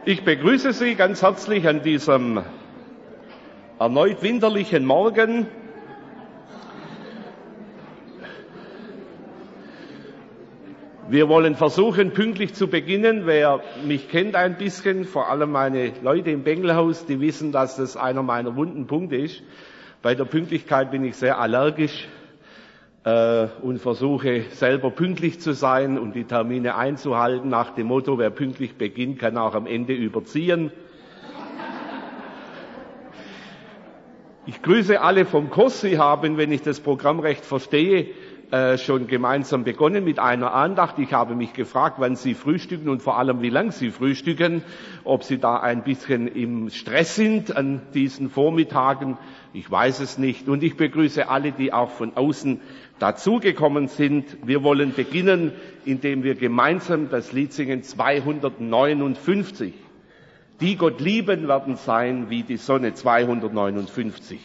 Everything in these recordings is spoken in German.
Ich begrüße Sie ganz herzlich an diesem erneut winterlichen Morgen. Wir wollen versuchen, pünktlich zu beginnen. Wer mich kennt ein bisschen, vor allem meine Leute im Bengelhaus, die wissen, dass das einer meiner wunden Punkte ist. Bei der Pünktlichkeit bin ich sehr allergisch und versuche selber pünktlich zu sein und die Termine einzuhalten, nach dem Motto, wer pünktlich beginnt, kann auch am Ende überziehen. Ich grüße alle vom Kurs. Sie haben, wenn ich das Programm recht verstehe, schon gemeinsam begonnen mit einer Andacht. Ich habe mich gefragt, wann Sie frühstücken und vor allem, wie lang Sie frühstücken, ob Sie da ein bisschen im Stress sind an diesen Vormittagen. Ich weiß es nicht. Und ich begrüße alle, die auch von außen dazugekommen sind. Wir wollen beginnen, indem wir gemeinsam das Lied singen 259. Die Gott lieben werden sein wie die Sonne, 259.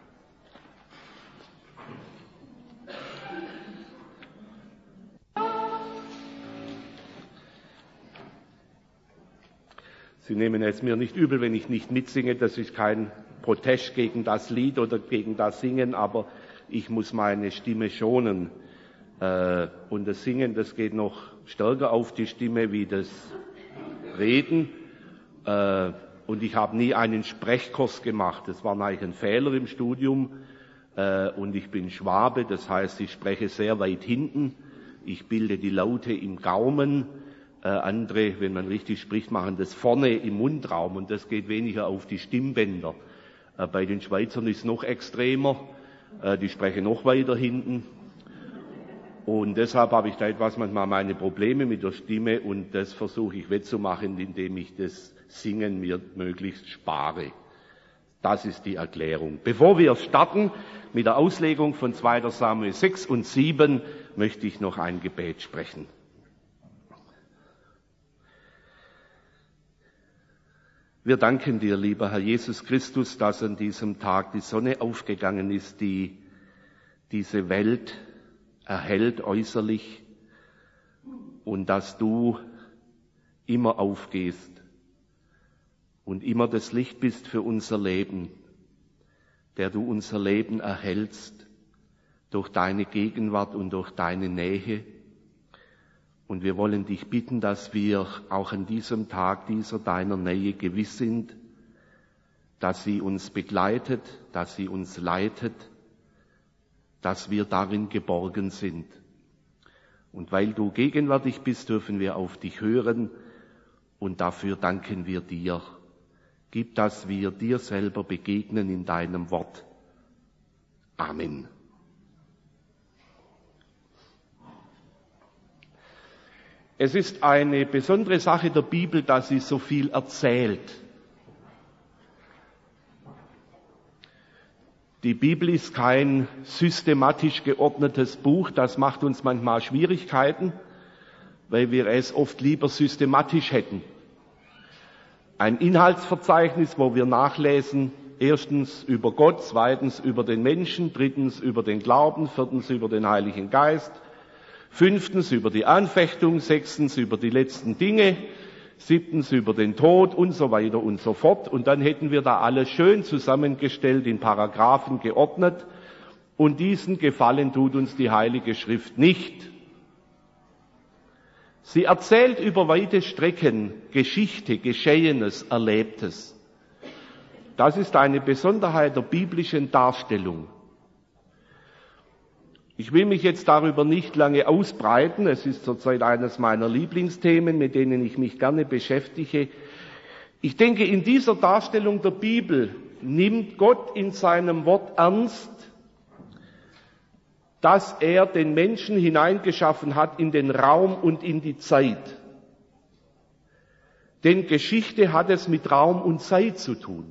Sie nehmen es mir nicht übel, wenn ich nicht mitsinge. Das ist kein Protest gegen das Lied oder gegen das Singen, aber ich muss meine Stimme schonen. Und das Singen, das geht noch stärker auf die Stimme wie das Reden. Und ich habe nie einen Sprechkurs gemacht. Das war eigentlich ein Fehler im Studium. Und ich bin Schwabe, das heißt, ich spreche sehr weit hinten. Ich bilde die Laute im Gaumen. Andere, wenn man richtig spricht, machen das vorne im Mundraum und das geht weniger auf die Stimmbänder. Bei den Schweizern ist es noch extremer, die sprechen noch weiter hinten. Und deshalb habe ich da etwas manchmal meine Probleme mit der Stimme und das versuche ich wettzumachen, indem ich das Singen mir möglichst spare. Das ist die Erklärung. Bevor wir starten mit der Auslegung von 2. Samuel 6 und 7, möchte ich noch ein Gebet sprechen. Wir danken dir, lieber Herr Jesus Christus, dass an diesem Tag die Sonne aufgegangen ist, die diese Welt erhellt äußerlich und dass du immer aufgehst und immer das Licht bist für unser Leben, der du unser Leben erhältst durch deine Gegenwart und durch deine Nähe. Und wir wollen dich bitten, dass wir auch an diesem Tag dieser deiner Nähe gewiss sind, dass sie uns begleitet, dass sie uns leitet, dass wir darin geborgen sind. Und weil du gegenwärtig bist, dürfen wir auf dich hören und dafür danken wir dir. Gib, dass wir dir selber begegnen in deinem Wort. Amen. Es ist eine besondere Sache der Bibel, dass sie so viel erzählt. Die Bibel ist kein systematisch geordnetes Buch, das macht uns manchmal Schwierigkeiten, weil wir es oft lieber systematisch hätten. Ein Inhaltsverzeichnis, wo wir nachlesen, erstens über Gott, zweitens über den Menschen, drittens über den Glauben, viertens über den Heiligen Geist, fünftens über die Anfechtung, sechstens über die letzten Dinge, siebtens über den Tod und so weiter und so fort. Und dann hätten wir da alles schön zusammengestellt, in Paragraphen geordnet. Und diesen Gefallen tut uns die Heilige Schrift nicht. Sie erzählt über weite Strecken Geschichte, Geschehenes, Erlebtes. Das ist eine Besonderheit der biblischen Darstellung. Ich will mich jetzt darüber nicht lange ausbreiten. Es ist zurzeit eines meiner Lieblingsthemen, mit denen ich mich gerne beschäftige. Ich denke, in dieser Darstellung der Bibel nimmt Gott in seinem Wort ernst, dass er den Menschen hineingeschaffen hat in den Raum und in die Zeit. Denn Geschichte hat es mit Raum und Zeit zu tun.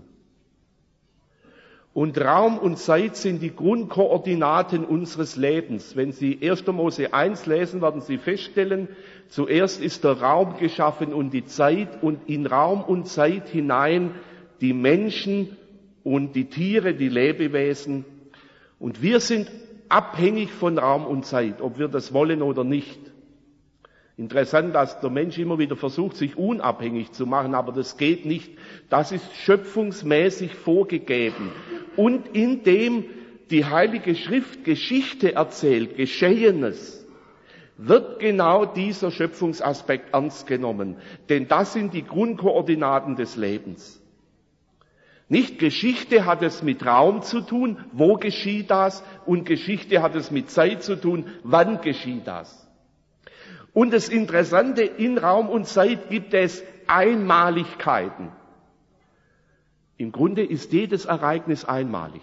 Und Raum und Zeit sind die Grundkoordinaten unseres Lebens. Wenn Sie 1. Mose 1 lesen, werden Sie feststellen, zuerst ist der Raum geschaffen und die Zeit und in Raum und Zeit hinein die Menschen und die Tiere, die Lebewesen. Und wir sind abhängig von Raum und Zeit, ob wir das wollen oder nicht. Interessant, dass der Mensch immer wieder versucht, sich unabhängig zu machen, aber das geht nicht. Das ist schöpfungsmäßig vorgegeben. Und indem die Heilige Schrift Geschichte erzählt, Geschehenes, wird genau dieser Schöpfungsaspekt ernst genommen. Denn das sind die Grundkoordinaten des Lebens. Nicht Geschichte hat es mit Raum zu tun, wo geschieht das, und Geschichte hat es mit Zeit zu tun, wann geschieht das. Und das Interessante, in Raum und Zeit gibt es Einmaligkeiten. Im Grunde ist jedes Ereignis einmalig.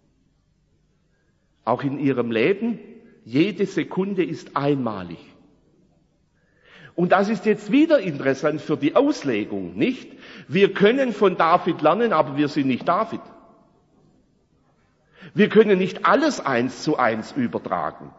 Auch in Ihrem Leben, jede Sekunde ist einmalig. Und das ist jetzt wieder interessant für die Auslegung, nicht? Wir können von David lernen, aber wir sind nicht David. Wir können nicht alles 1:1 übertragen.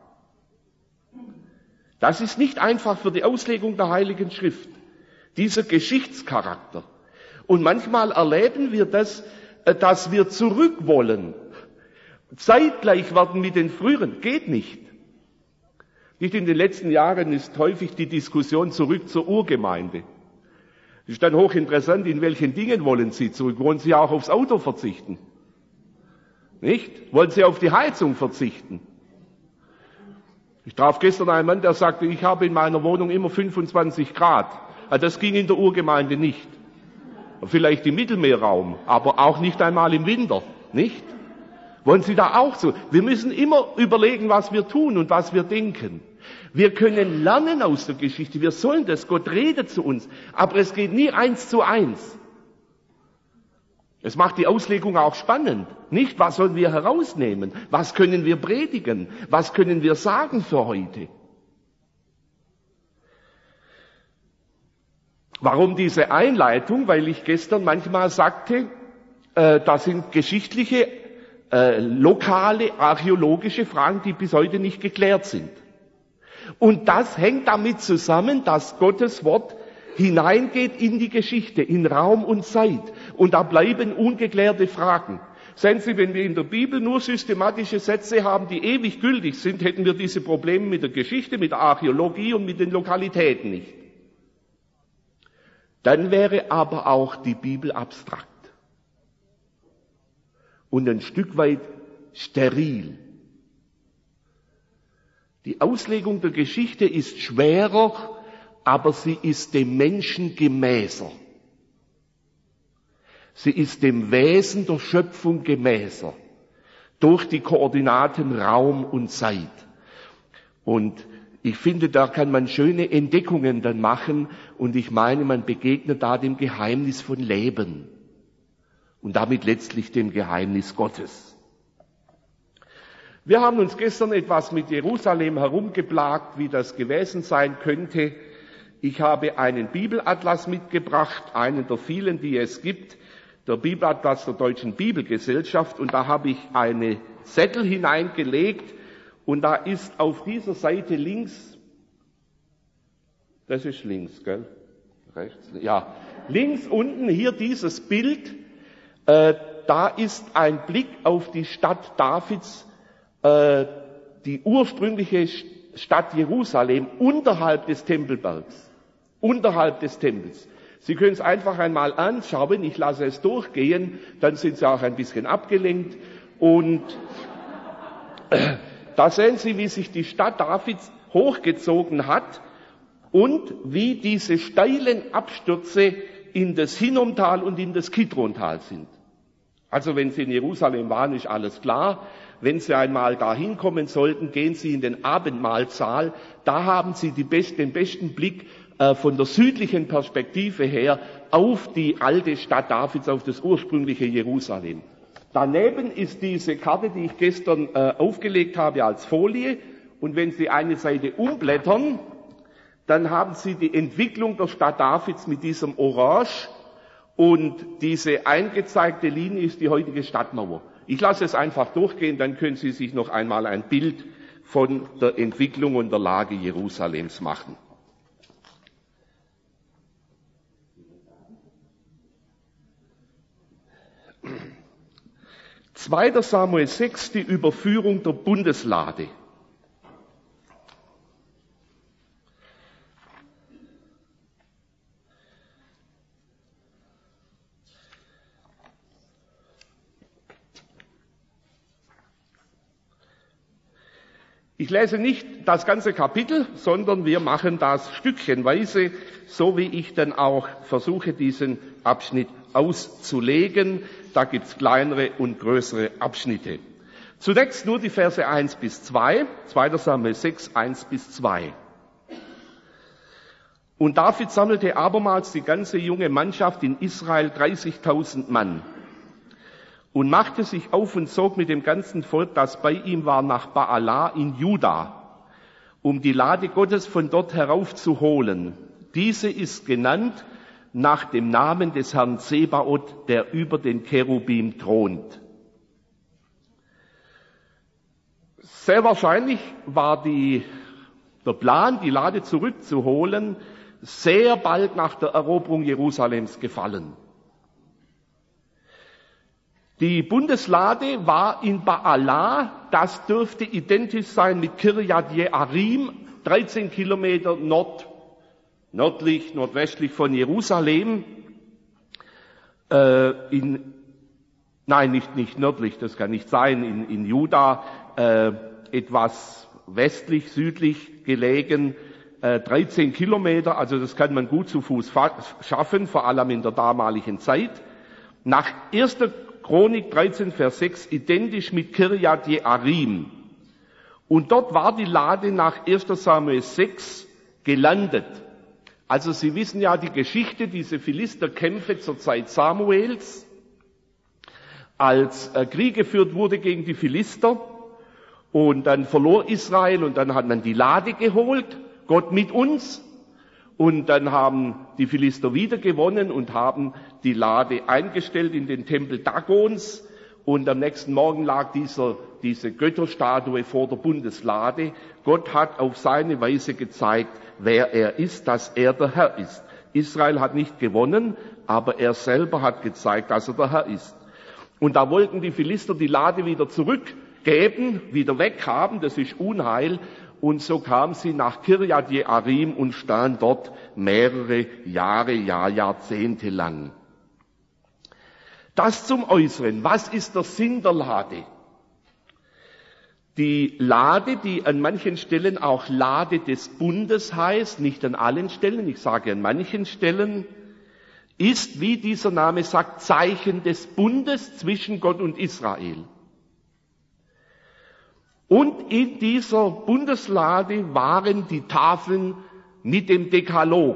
Das ist nicht einfach für die Auslegung der Heiligen Schrift, dieser Geschichtscharakter. Und manchmal erleben wir das, dass wir zurück wollen. Zeitgleich werden mit den früheren. Geht nicht. Nicht in den letzten Jahren ist häufig die Diskussion zurück zur Urgemeinde. Es ist dann hochinteressant, in welchen Dingen wollen Sie zurück? Wollen Sie auch aufs Auto verzichten? Nicht? Wollen Sie auf die Heizung verzichten? Ich traf gestern einen Mann, der sagte, ich habe in meiner Wohnung immer 25 Grad. Das ging in der Urgemeinde nicht. Vielleicht im Mittelmeerraum, aber auch nicht einmal im Winter. Nicht? Wollen Sie da auch so? Wir müssen immer überlegen, was wir tun und was wir denken. Wir können lernen aus der Geschichte. Wir sollen das. Gott redet zu uns. Aber es geht nie 1:1. Es macht die Auslegung auch spannend. Nicht, was sollen wir herausnehmen? Was können wir predigen? Was können wir sagen für heute? Warum diese Einleitung? Weil ich gestern manchmal sagte, das sind geschichtliche, lokale, archäologische Fragen, die bis heute nicht geklärt sind. Und das hängt damit zusammen, dass Gottes Wort hineingeht in die Geschichte, in Raum und Zeit. Und da bleiben ungeklärte Fragen. Sehen Sie, wenn wir in der Bibel nur systematische Sätze haben, die ewig gültig sind, hätten wir diese Probleme mit der Geschichte, mit der Archäologie und mit den Lokalitäten nicht. Dann wäre aber auch die Bibel abstrakt und ein Stück weit steril. Die Auslegung der Geschichte ist schwerer, aber sie ist dem Menschen gemäßer. Sie ist dem Wesen der Schöpfung gemäßer, durch die Koordinaten Raum und Zeit. Und ich finde, da kann man schöne Entdeckungen dann machen, und ich meine, man begegnet da dem Geheimnis von Leben und damit letztlich dem Geheimnis Gottes. Wir haben uns gestern etwas mit Jerusalem herumgeplagt, wie das gewesen sein könnte. Ich habe einen Bibelatlas mitgebracht, einen der vielen, die es gibt, der Bibelatlas der Deutschen Bibelgesellschaft, und da habe ich eine Zettel hineingelegt, und da ist auf dieser Seite links, das ist links, gell? Rechts? Ja. Links unten hier dieses Bild, da ist ein Blick auf die Stadt Davids, die ursprüngliche Stadt Jerusalem unterhalb des Tempelbergs, unterhalb des Tempels. Sie können es einfach einmal anschauen, ich lasse es durchgehen, dann sind Sie auch ein bisschen abgelenkt, und da sehen Sie, wie sich die Stadt Davids hochgezogen hat und wie diese steilen Abstürze in das Hinnomtal und in das Kidrontal sind. Also wenn Sie in Jerusalem waren, ist alles klar. Wenn Sie einmal da hinkommen sollten, gehen Sie in den Abendmahlsaal. Da haben Sie den besten Blick von der südlichen Perspektive her auf die alte Stadt Davids, auf das ursprüngliche Jerusalem. Daneben ist diese Karte, die ich gestern aufgelegt habe als Folie. Und wenn Sie eine Seite umblättern, dann haben Sie die Entwicklung der Stadt Davids mit diesem Orange. Und diese eingezeigte Linie ist die heutige Stadtmauer. Ich lasse es einfach durchgehen, dann können Sie sich noch einmal ein Bild von der Entwicklung und der Lage Jerusalems machen. Zweiter Samuel 6, die Überführung der Bundeslade. Ich lese nicht das ganze Kapitel, sondern wir machen das stückchenweise, so wie ich dann auch versuche, diesen Abschnitt auszulegen. Da gibt's kleinere und größere Abschnitte. Zunächst nur die Verse 1 bis 2, 2. Samuel 6, 1 bis 2. Und David sammelte abermals die ganze junge Mannschaft in Israel, 30.000 Mann, und machte sich auf und zog mit dem ganzen Volk, das bei ihm war, nach Baalah in Juda, um die Lade Gottes von dort heraufzuholen. Diese ist genannt nach dem Namen des Herrn Zebaoth, der über den Cherubim thront. Sehr wahrscheinlich war der Plan, die Lade zurückzuholen, sehr bald nach der Eroberung Jerusalems gefallen. Die Bundeslade war in Baalah, das dürfte identisch sein mit Kirjat Jearim, 13 Kilometer nordwestlich von Jerusalem. Nicht nördlich, das kann nicht sein, in Juda, etwas südlich gelegen, 13 Kilometer, also das kann man gut zu Fuß schaffen, vor allem in der damaligen Zeit. Nach 1. Chronik 13, Vers 6, identisch mit Kirjat Jearim. Und dort war die Lade nach 1. Samuel 6 gelandet. Also Sie wissen ja die Geschichte, diese Philisterkämpfe zur Zeit Samuels, als Krieg geführt wurde gegen die Philister und dann verlor Israel und dann hat man die Lade geholt, Gott mit uns, und dann haben die Philister wieder gewonnen und haben die Lade eingestellt in den Tempel Dagons, und am nächsten Morgen lag diese Götterstatue vor der Bundeslade. Gott hat auf seine Weise gezeigt, wer er ist, dass er der Herr ist. Israel hat nicht gewonnen, aber er selber hat gezeigt, dass er der Herr ist. Und da wollten die Philister die Lade wieder zurückgeben, wieder weghaben, das ist Unheil. Und so kam sie nach Kirjat Jearim und stand dort mehrere Jahre, Jahrzehnte lang. Das zum Äußeren. Was ist der Sinn der Lade? Die Lade, die an manchen Stellen auch Lade des Bundes heißt, nicht an allen Stellen, ich sage an manchen Stellen, ist, wie dieser Name sagt, Zeichen des Bundes zwischen Gott und Israel. Und in dieser Bundeslade waren die Tafeln mit dem Dekalog.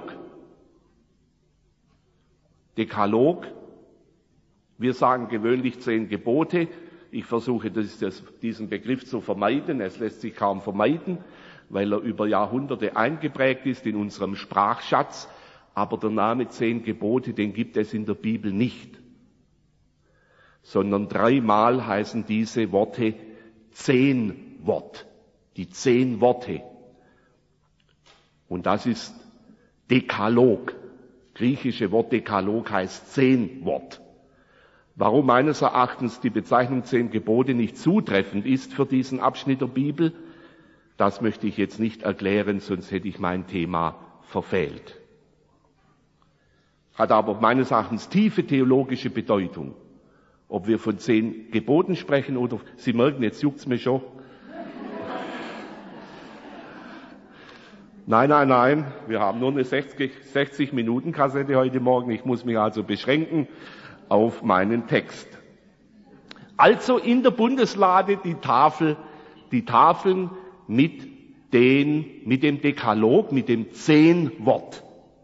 Dekalog, wir sagen gewöhnlich 10 Gebote. Ich versuche diesen Begriff zu vermeiden. Es lässt sich kaum vermeiden, weil er über Jahrhunderte eingeprägt ist in unserem Sprachschatz. Aber der Name 10 Gebote, den gibt es in der Bibel nicht. Sondern 3-mal heißen diese Worte 10 Wort, die 10 Worte. Und das ist Dekalog. Griechische Wort Dekalog heißt 10 Wort. Warum meines Erachtens die Bezeichnung 10 Gebote nicht zutreffend ist für diesen Abschnitt der Bibel, das möchte ich jetzt nicht erklären, sonst hätte ich mein Thema verfehlt. Hat aber meines Erachtens tiefe theologische Bedeutung. Ob wir von 10 Geboten sprechen oder, Sie merken, jetzt juckt's mir schon. Nein, wir haben nur eine 60-Minuten-Kassette heute Morgen. Ich muss mich also beschränken auf meinen Text. Also in der Bundeslade die Tafeln mit dem Dekalog, mit dem 10-Wort.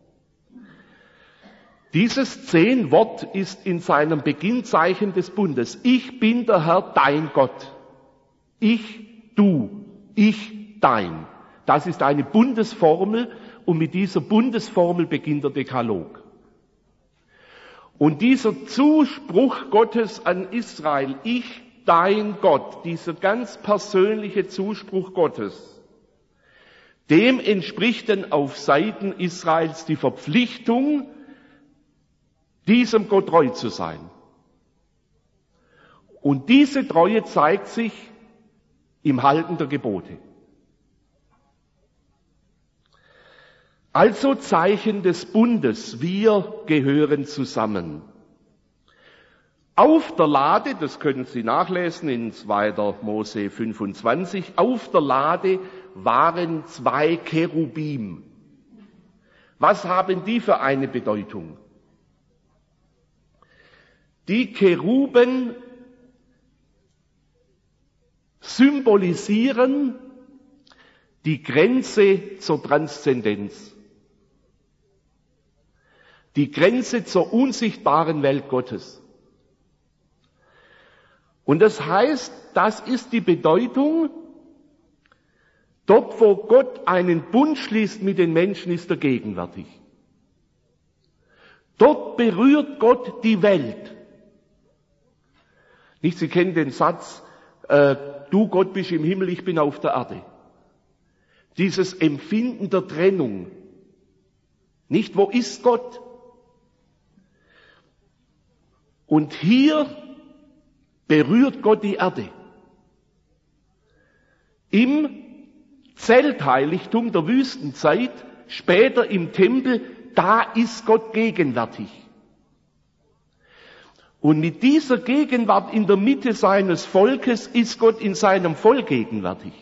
Dieses 10-Wort ist in seinem Beginn Zeichen des Bundes. Ich bin der Herr, dein Gott. Ich, du, ich, dein. Das ist eine Bundesformel und mit dieser Bundesformel beginnt der Dekalog. Und dieser Zuspruch Gottes an Israel, ich, dein Gott, dieser ganz persönliche Zuspruch Gottes, dem entspricht dann auf Seiten Israels die Verpflichtung, diesem Gott treu zu sein. Und diese Treue zeigt sich im Halten der Gebote. Also Zeichen des Bundes, wir gehören zusammen. Auf der Lade, das können Sie nachlesen in 2. Mose 25, auf der Lade waren 2 Cherubim. Was haben die für eine Bedeutung? Die Cheruben symbolisieren die Grenze zur Transzendenz, die Grenze zur unsichtbaren Welt Gottes. Und das heißt, das ist die Bedeutung, dort wo Gott einen Bund schließt mit den Menschen, ist er gegenwärtig. Dort berührt Gott die Welt. Nicht, Sie kennen den Satz, du Gott bist im Himmel, ich bin auf der Erde. Dieses Empfinden der Trennung. Nicht, wo ist Gott? Und hier berührt Gott die Erde. Im Zeltheiligtum der Wüstenzeit, später im Tempel, da ist Gott gegenwärtig. Und mit dieser Gegenwart in der Mitte seines Volkes ist Gott in seinem Volk gegenwärtig.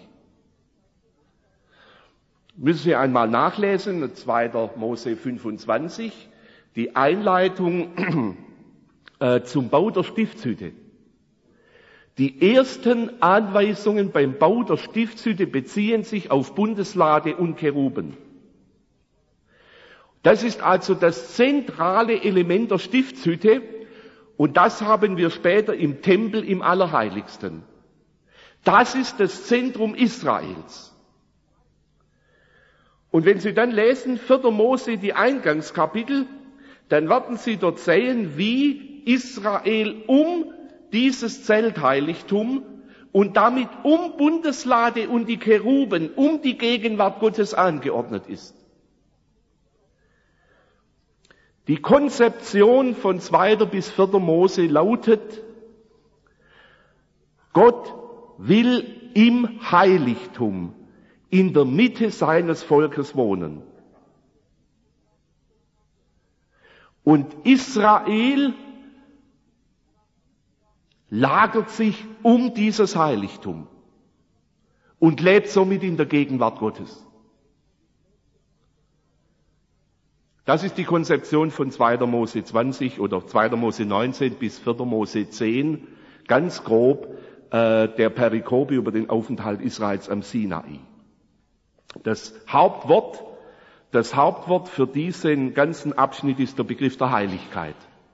Müssen Sie einmal nachlesen, 2. Mose 25, die Einleitung zum Bau der Stiftshütte. Die ersten Anweisungen beim Bau der Stiftshütte beziehen sich auf Bundeslade und Cheruben. Das ist also das zentrale Element der Stiftshütte und das haben wir später im Tempel im Allerheiligsten. Das ist das Zentrum Israels. Und wenn Sie dann lesen, 4. Mose, die Eingangskapitel, dann werden Sie dort sehen, wie Israel um dieses Zeltheiligtum und damit um Bundeslade und die Cheruben, um die Gegenwart Gottes angeordnet ist. Die Konzeption von 2. bis 4. Mose lautet, Gott will im Heiligtum in der Mitte seines Volkes wohnen. Und Israel lagert sich um dieses Heiligtum und lebt somit in der Gegenwart Gottes. Das ist die Konzeption von 2. Mose 20 oder 2. Mose 19 bis 4. Mose 10, ganz grob der Perikope über den Aufenthalt Israels am Sinai. Das Hauptwort für diesen ganzen Abschnitt ist der Begriff der Heiligkeit.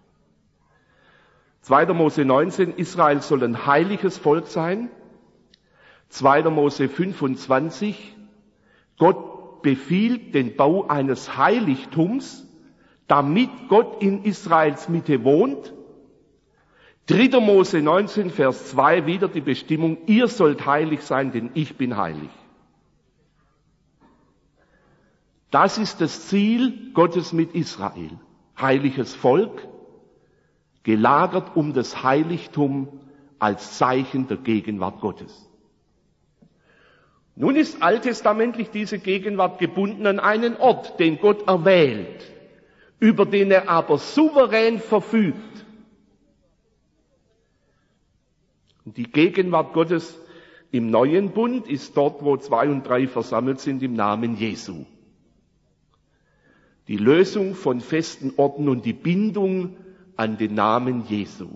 2. Mose 19, Israel soll ein heiliges Volk sein. 2. Mose 25, Gott befiehlt den Bau eines Heiligtums, damit Gott in Israels Mitte wohnt. 3. Mose 19, Vers 2, wieder die Bestimmung, ihr sollt heilig sein, denn ich bin heilig. Das ist das Ziel Gottes mit Israel. Heiliges Volk, gelagert um das Heiligtum als Zeichen der Gegenwart Gottes. Nun ist alttestamentlich diese Gegenwart gebunden an einen Ort, den Gott erwählt, über den er aber souverän verfügt. Und die Gegenwart Gottes im neuen Bund ist dort, wo 2 und 3 versammelt sind im Namen Jesu. Die Lösung von festen Orten und die Bindung an den Namen Jesu.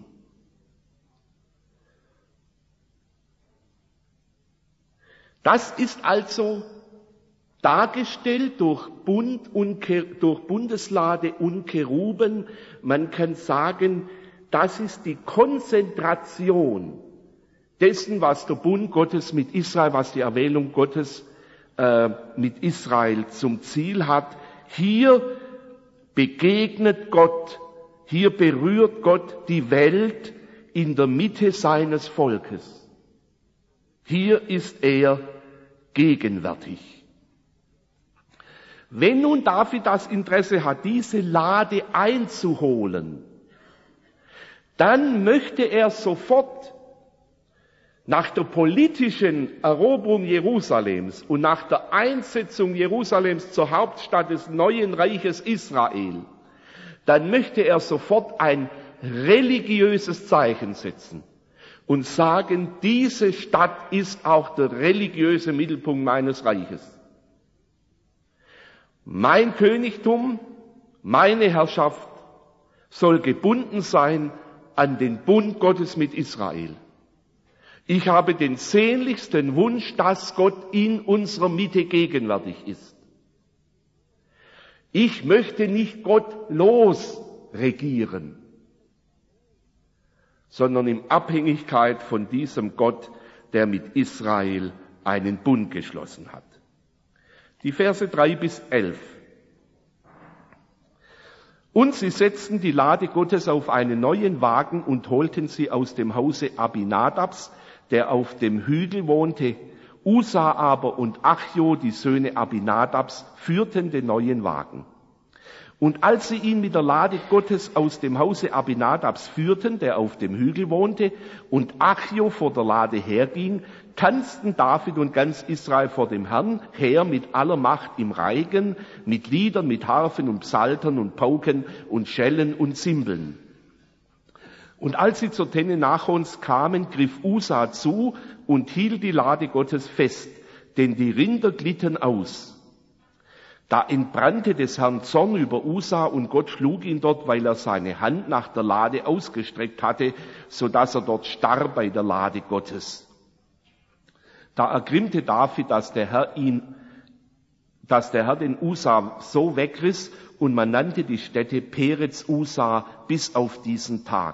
Das ist also dargestellt durch durch Bundeslade und Cheruben. Man kann sagen, das ist die Konzentration dessen, was der Bund Gottes mit Israel, was die Erwählung Gottes mit Israel zum Ziel hat. Hier begegnet Gott, hier berührt Gott die Welt in der Mitte seines Volkes. Hier ist er gegenwärtig. Wenn nun David das Interesse hat, diese Lade einzuholen, dann möchte er sofort nach der politischen Eroberung Jerusalems und nach der Einsetzung Jerusalems zur Hauptstadt des neuen Reiches Israel, dann möchte er sofort ein religiöses Zeichen setzen und sagen, diese Stadt ist auch der religiöse Mittelpunkt meines Reiches. Mein Königtum, meine Herrschaft soll gebunden sein an den Bund Gottes mit Israel. Ich habe den sehnlichsten Wunsch, dass Gott in unserer Mitte gegenwärtig ist. Ich möchte nicht gottlos regieren, sondern in Abhängigkeit von diesem Gott, der mit Israel einen Bund geschlossen hat. Die Verse 3-11. Und sie setzten die Lade Gottes auf einen neuen Wagen und holten sie aus dem Hause Abinadabs, der auf dem Hügel wohnte. Usa aber und Achjo, die Söhne Abinadabs, führten den neuen Wagen. Und als sie ihn mit der Lade Gottes aus dem Hause Abinadabs führten, der auf dem Hügel wohnte, und Achjo vor der Lade herging, tanzten David und ganz Israel vor dem Herrn her mit aller Macht im Reigen, mit Liedern, mit Harfen und Psaltern und Pauken und Schellen und Zimbeln. Und als sie zur Tenne Nachons kamen, griff Usa zu und hielt die Lade Gottes fest, denn die Rinder glitten aus. Da entbrannte des Herrn Zorn über Usa und Gott schlug ihn dort, weil er seine Hand nach der Lade ausgestreckt hatte, so dass er dort starb bei der Lade Gottes. Da ergrimmte David, dass der Herr den Usa so wegriss, und man nannte die Stätte Perez Usa bis auf diesen Tag.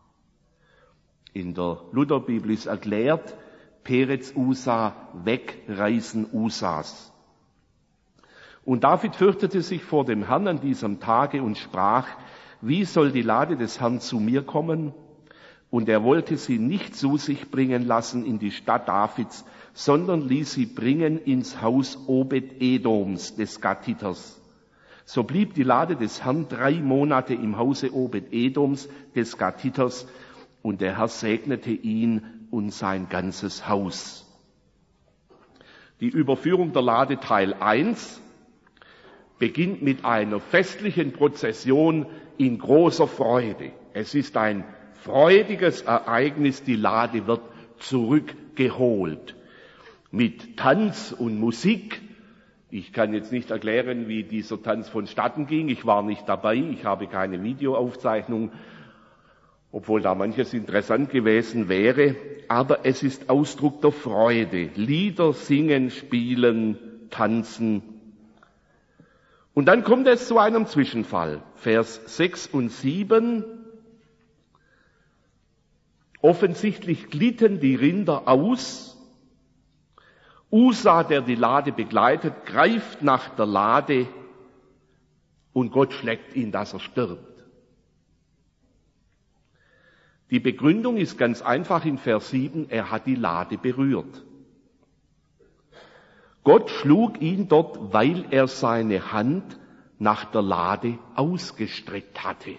In der Lutherbibel ist erklärt, Perez Usa, Wegreißen Usas. Und David fürchtete sich vor dem Herrn an diesem Tage und sprach, wie soll die Lade des Herrn zu mir kommen? Und er wollte sie nicht zu sich bringen lassen in die Stadt Davids, sondern ließ sie bringen ins Haus Obed-Edoms, des Gatiters. So blieb die Lade des Herrn 3 Monate im Hause Obed-Edoms, des Gatiters, und der Herr segnete ihn und sein ganzes Haus. Die Überführung der Lade Teil 1 beginnt mit einer festlichen Prozession in großer Freude. Es ist ein freudiges Ereignis, die Lade wird zurückgeholt. Mit Tanz und Musik. Ich kann jetzt nicht erklären, wie dieser Tanz vonstatten ging. Ich war nicht dabei, ich habe keine Videoaufzeichnung, obwohl da manches interessant gewesen wäre. Aber es ist Ausdruck der Freude. Lieder singen, spielen, tanzen. Und dann kommt es zu einem Zwischenfall. Vers 6 und 7. Offensichtlich glitten die Rinder aus. Usa, der die Lade begleitet, greift nach der Lade und Gott schlägt ihn, dass er stirbt. Die Begründung ist ganz einfach in Vers 7, er hat die Lade berührt. Gott schlug ihn dort, weil er seine Hand nach der Lade ausgestreckt hatte.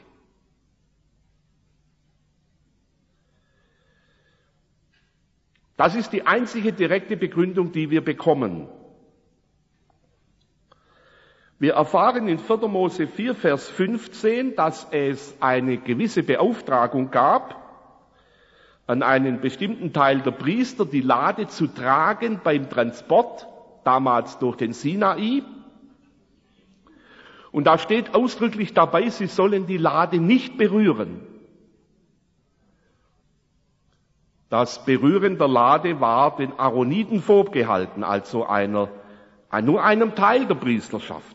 Das ist die einzige direkte Begründung, die wir bekommen. Wir erfahren in 4. Mose 4, Vers 15, dass es eine gewisse Beauftragung gab, an einen bestimmten Teil der Priester die Lade zu tragen beim Transport, damals durch den Sinai. Und da steht ausdrücklich dabei, sie sollen die Lade nicht berühren. Das Berühren der Lade war den Aaroniten vorgehalten, also nur einem Teil der Priesterschaft.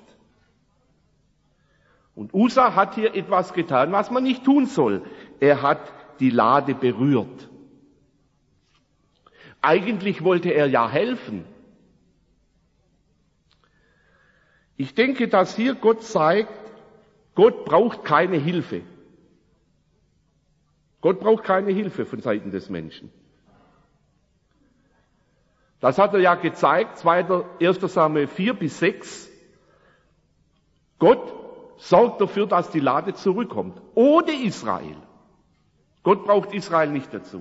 Und Usa hat hier etwas getan, was man nicht tun soll. Er hat die Lade berührt. Eigentlich wollte er ja helfen. Ich denke, dass hier Gott zeigt, Gott braucht keine Hilfe. Gott braucht keine Hilfe von Seiten des Menschen. Das hat er ja gezeigt, 1. Samuel 4-6. Gott sorgt dafür, dass die Lade zurückkommt. Ohne Israel. Gott braucht Israel nicht dazu.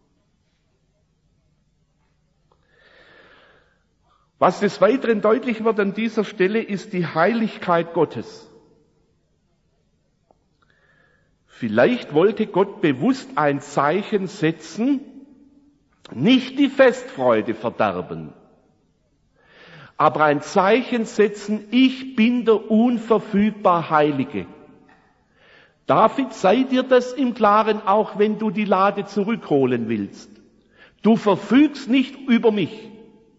Was des Weiteren deutlich wird an dieser Stelle, ist die Heiligkeit Gottes. Vielleicht wollte Gott bewusst ein Zeichen setzen, nicht die Festfreude verderben, aber ein Zeichen setzen, ich bin der unverfügbar Heilige. David, sei dir das im Klaren, auch wenn du die Lade zurückholen willst. Du verfügst nicht über mich.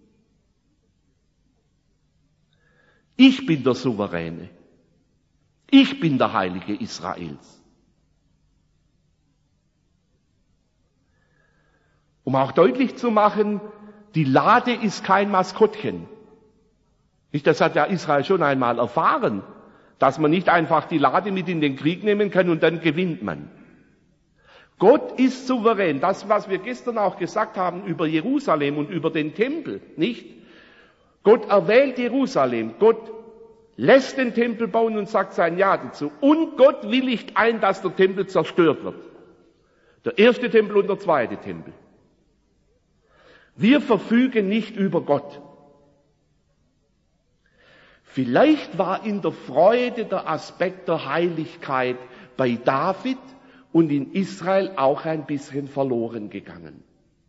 Ich bin der Souveräne. Ich bin der Heilige Israels. Um auch deutlich zu machen, die Lade ist kein Maskottchen. Das hat ja Israel schon einmal erfahren, dass man nicht einfach die Lade mit in den Krieg nehmen kann und dann gewinnt man. Gott ist souverän. Das, was wir gestern auch gesagt haben über Jerusalem und über den Tempel, nicht? Gott erwählt Jerusalem. Gott lässt den Tempel bauen und sagt sein Ja dazu. Und Gott willigt ein, dass der Tempel zerstört wird. Der erste Tempel und der zweite Tempel. Wir verfügen nicht über Gott. Vielleicht war in der Freude der Aspekt der Heiligkeit bei David und in Israel auch ein bisschen verloren gegangen.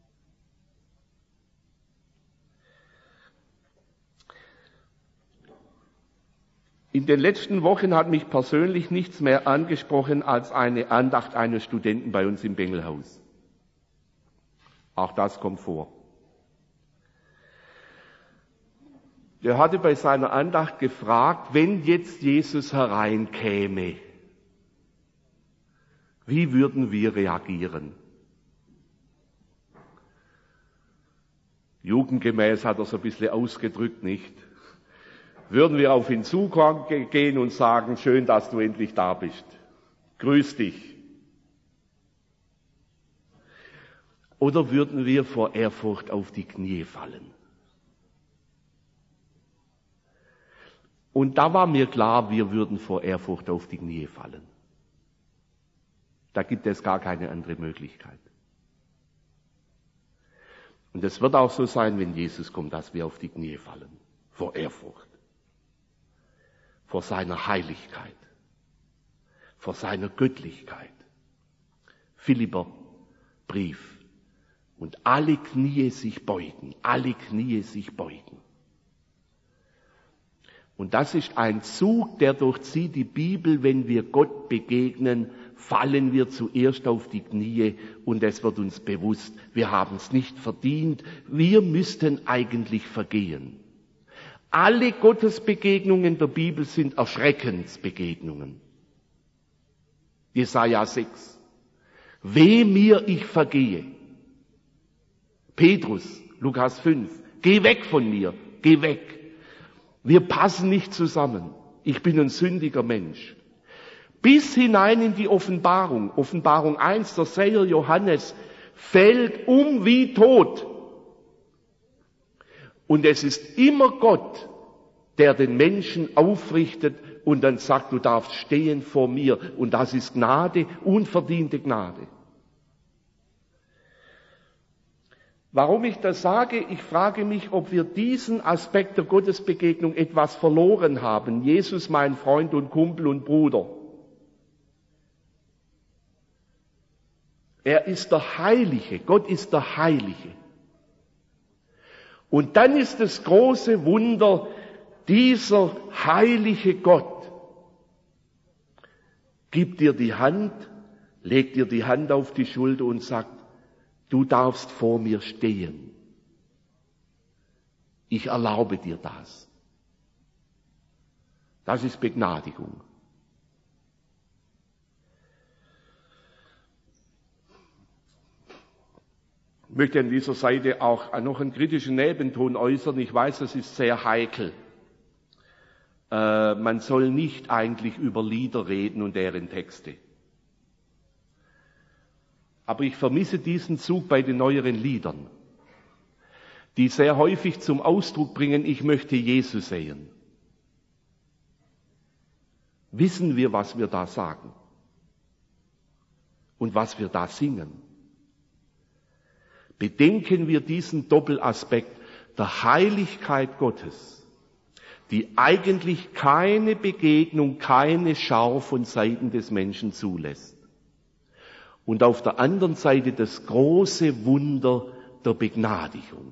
In den letzten Wochen hat mich persönlich nichts mehr angesprochen als eine Andacht eines Studenten bei uns im Bengelhaus. Auch das kommt vor. Der hatte bei seiner Andacht gefragt, wenn jetzt Jesus hereinkäme, wie würden wir reagieren? Jugendgemäß hat er so ein bisschen ausgedrückt, nicht? Würden wir auf ihn zugehen und sagen, schön, dass du endlich da bist. Grüß dich. Oder würden wir vor Ehrfurcht auf die Knie fallen? Und da war mir klar, wir würden vor Ehrfurcht auf die Knie fallen. Da gibt es gar keine andere Möglichkeit. Und es wird auch so sein, wenn Jesus kommt, dass wir auf die Knie fallen. Vor Ehrfurcht. Vor seiner Heiligkeit. Vor seiner Göttlichkeit. Philipper Brief. Und alle Knie sich beugen. Alle Knie sich beugen. Und das ist ein Zug, der durchzieht die Bibel. Wenn wir Gott begegnen, fallen wir zuerst auf die Knie und es wird uns bewusst, wir haben es nicht verdient. Wir müssten eigentlich vergehen. Alle Gottesbegegnungen der Bibel sind Erschreckensbegegnungen. Jesaja 6. Weh mir, ich vergehe. Petrus, Lukas 5. Geh weg von mir, geh weg. Wir passen nicht zusammen. Ich bin ein sündiger Mensch. Bis hinein in die Offenbarung. Offenbarung 1, der Seher Johannes fällt um wie tot. Und es ist immer Gott, der den Menschen aufrichtet und dann sagt, du darfst stehen vor mir. Und das ist Gnade, unverdiente Gnade. Warum ich das sage? Ich frage mich, ob wir diesen Aspekt der Gottesbegegnung etwas verloren haben. Jesus, mein Freund und Kumpel und Bruder. Er ist der Heilige. Gott ist der Heilige. Und dann ist das große Wunder, dieser heilige Gott gibt dir die Hand, legt dir die Hand auf die Schulter und sagt, du darfst vor mir stehen. Ich erlaube dir das. Das ist Begnadigung. Ich möchte an dieser Seite auch noch einen kritischen Nebenton äußern. Ich weiß, das ist sehr heikel. Man soll nicht eigentlich über Lieder reden und deren Texte. Aber ich vermisse diesen Zug bei den neueren Liedern, die sehr häufig zum Ausdruck bringen, ich möchte Jesus sehen. Wissen wir, was wir da sagen und was wir da singen? Bedenken wir diesen Doppelaspekt der Heiligkeit Gottes, die eigentlich keine Begegnung, keine Schau von Seiten des Menschen zulässt. und auf der anderen Seite das große Wunder der Begnadigung.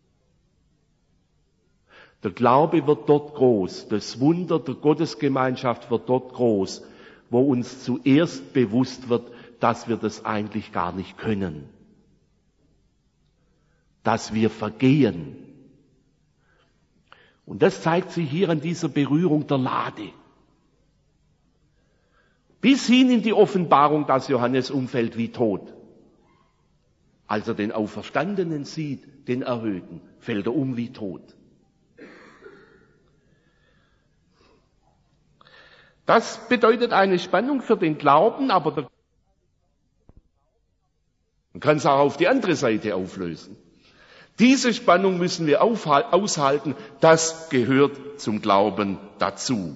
Der Glaube wird dort groß, das Wunder der Gottesgemeinschaft wird dort groß, wo uns zuerst bewusst wird, dass wir das eigentlich gar nicht können. Dass wir vergehen. Und das zeigt sich hier an dieser Berührung der Lade. Bis hin in die Offenbarung, dass Johannes umfällt wie tot. Als er den Auferstandenen sieht, den Erhöhten, fällt er um wie tot. Das bedeutet eine Spannung für den Glauben, aber man kann es auch auf die andere Seite auflösen. Diese Spannung müssen wir aushalten, das gehört zum Glauben dazu.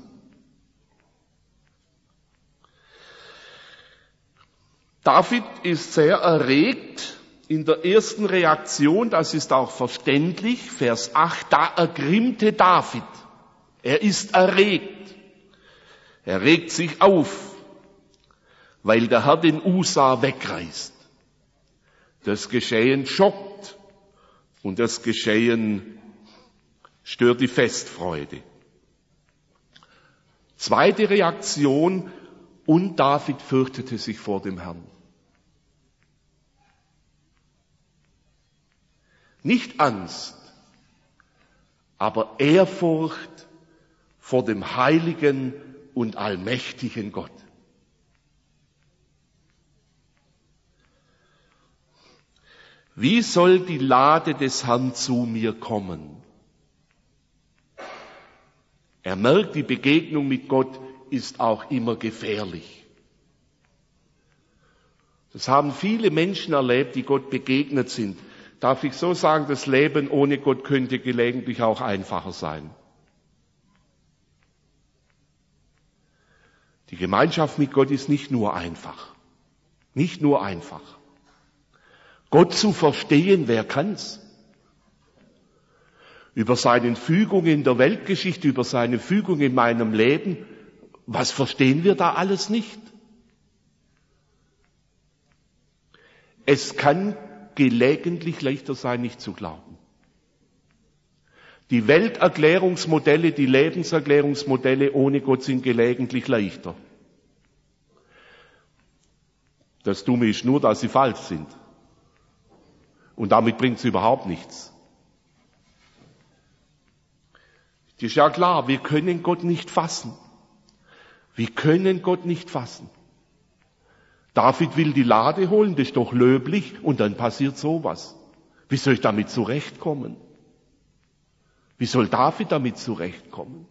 David ist sehr erregt in der ersten Reaktion, das ist auch verständlich, Vers 8, da ergrimmte David. Er ist erregt. Er regt sich auf, weil der Herr den Usa wegreißt. Das Geschehen schockt und das Geschehen stört die Festfreude. Zweite Reaktion, und David fürchtete sich vor dem Herrn. Nicht Angst, aber Ehrfurcht vor dem heiligen und allmächtigen Gott. Wie soll die Lade des Herrn zu mir kommen? Er merkt, die Begegnung mit Gott ist auch immer gefährlich. Das haben viele Menschen erlebt, die Gott begegnet sind. Darf ich so sagen, das Leben ohne Gott könnte gelegentlich auch einfacher sein. Die Gemeinschaft mit Gott ist nicht nur einfach. Nicht nur einfach. Gott zu verstehen, wer kann's? Über seine Fügung in der Weltgeschichte, über seine Fügung in meinem Leben, was verstehen wir da alles nicht? Es kann gelegentlich leichter sein, nicht zu glauben. Die Welterklärungsmodelle, die Lebenserklärungsmodelle ohne Gott sind gelegentlich leichter. Das Dumme ist nur, dass sie falsch sind. Und damit bringt es überhaupt nichts. Es ist ja klar, wir können Gott nicht fassen. Wir können Gott nicht fassen. David will die Lade holen, das ist doch löblich, und dann passiert sowas. Wie soll ich damit zurechtkommen? Wie soll David damit zurechtkommen?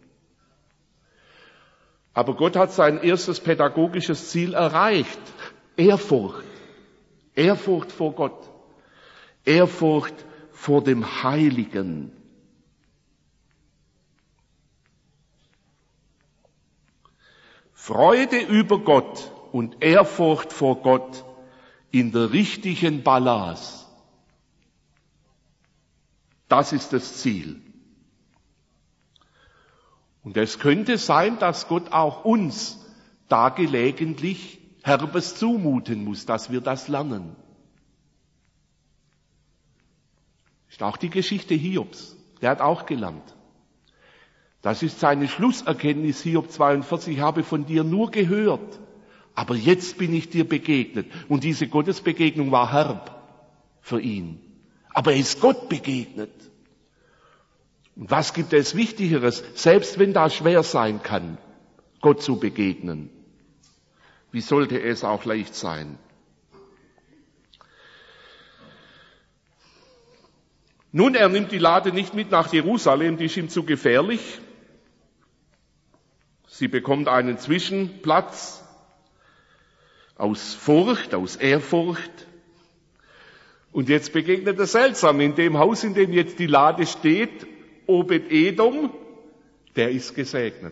Aber Gott hat sein erstes pädagogisches Ziel erreicht. Ehrfurcht. Ehrfurcht vor Gott. Ehrfurcht vor dem Heiligen. Freude über Gott und Ehrfurcht vor Gott in der richtigen Balance. Das ist das Ziel. Und es könnte sein, dass Gott auch uns da gelegentlich Herbes zumuten muss, dass wir das lernen. Ist auch die Geschichte Hiobs. Der hat auch gelernt. Das ist seine Schlusserkenntnis, Hiob 42, ich habe von dir nur gehört, aber jetzt bin ich dir begegnet. Und diese Gottesbegegnung war herb für ihn. Aber er ist Gott begegnet. Und was gibt es Wichtigeres, selbst wenn das schwer sein kann, Gott zu begegnen? Wie sollte es auch leicht sein? Nun, er nimmt die Lade nicht mit nach Jerusalem, die ist ihm zu gefährlich. Sie bekommt einen Zwischenplatz aus Furcht, aus Ehrfurcht. Und jetzt begegnet er seltsam, in dem Haus, in dem jetzt die Lade steht, Obed-Edom, der ist gesegnet.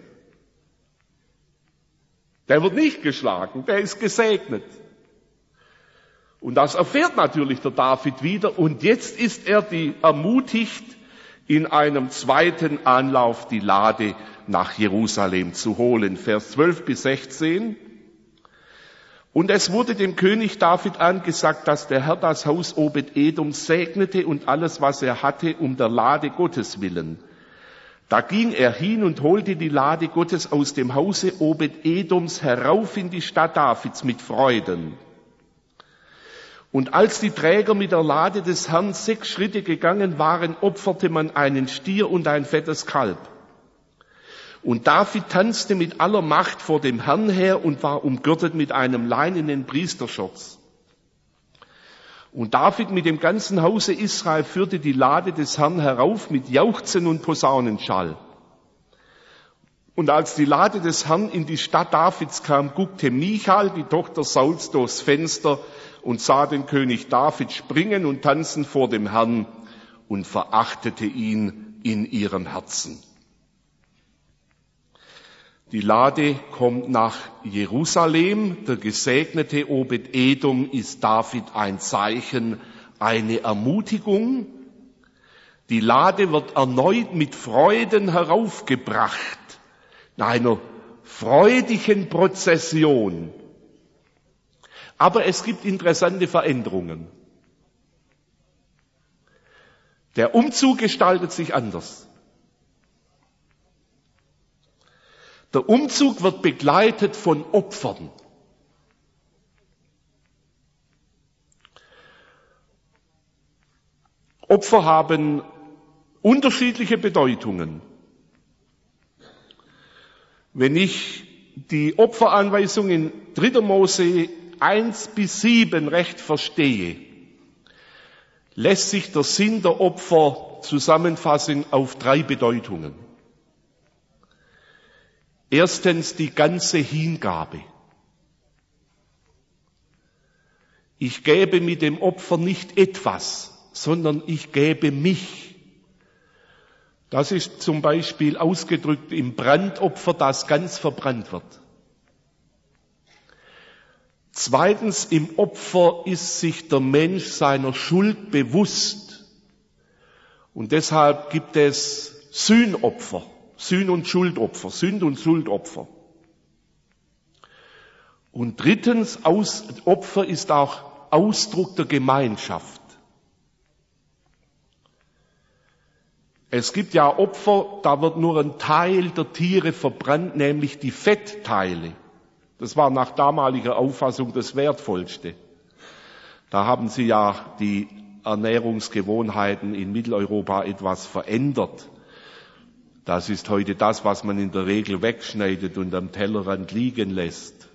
Der wird nicht geschlagen, der ist gesegnet. Und das erfährt natürlich der David wieder. Und jetzt ist er ermutigt, in einem zweiten Anlauf die Lade nach Jerusalem zu holen. Vers 12 bis 16. Und es wurde dem König David angesagt, dass der Herr das Haus Obed-Edoms segnete und alles, was er hatte, um der Lade Gottes willen. Da ging er hin und holte die Lade Gottes aus dem Hause Obed-Edoms herauf in die Stadt Davids mit Freuden. Und als die Träger mit der Lade des Herrn 6 Schritte gegangen waren, opferte man einen Stier und ein fettes Kalb. Und David tanzte mit aller Macht vor dem Herrn her und war umgürtet mit einem leinenen Priesterschurz. Und David mit dem ganzen Hause Israel führte die Lade des Herrn herauf mit Jauchzen und Posaunenschall. Und als die Lade des Herrn in die Stadt Davids kam, guckte Michal, die Tochter Sauls, durchs Fenster und sah den König David springen und tanzen vor dem Herrn und verachtete ihn in ihrem Herzen. Die Lade kommt nach Jerusalem. Der gesegnete Obed-Edom ist David ein Zeichen, eine Ermutigung. Die Lade wird erneut mit Freuden heraufgebracht, in einer freudigen Prozession. Aber es gibt interessante Veränderungen. Der Umzug gestaltet sich anders. Der Umzug wird begleitet von Opfern. Opfer haben unterschiedliche Bedeutungen. Wenn ich die Opferanweisung in 3. Mose 1-7 recht verstehe, lässt sich der Sinn der Opfer zusammenfassen auf 3 Bedeutungen. Erstens die ganze Hingabe. Ich gebe mit dem Opfer nicht etwas, sondern ich gebe mich. Das ist zum Beispiel ausgedrückt im Brandopfer, das ganz verbrannt wird. Zweitens, im Opfer ist sich der Mensch seiner Schuld bewusst. Und deshalb gibt es Sühnopfer. Sühn- und Schuldopfer, Sünd- und Schuldopfer. Und drittens, Opfer ist auch Ausdruck der Gemeinschaft. Es gibt ja Opfer, da wird nur ein Teil der Tiere verbrannt, nämlich die Fettteile. Das war nach damaliger Auffassung das Wertvollste. Da haben sie ja die Ernährungsgewohnheiten in Mitteleuropa etwas verändert. Das ist heute das, was man in der Regel wegschneidet und am Tellerrand liegen lässt.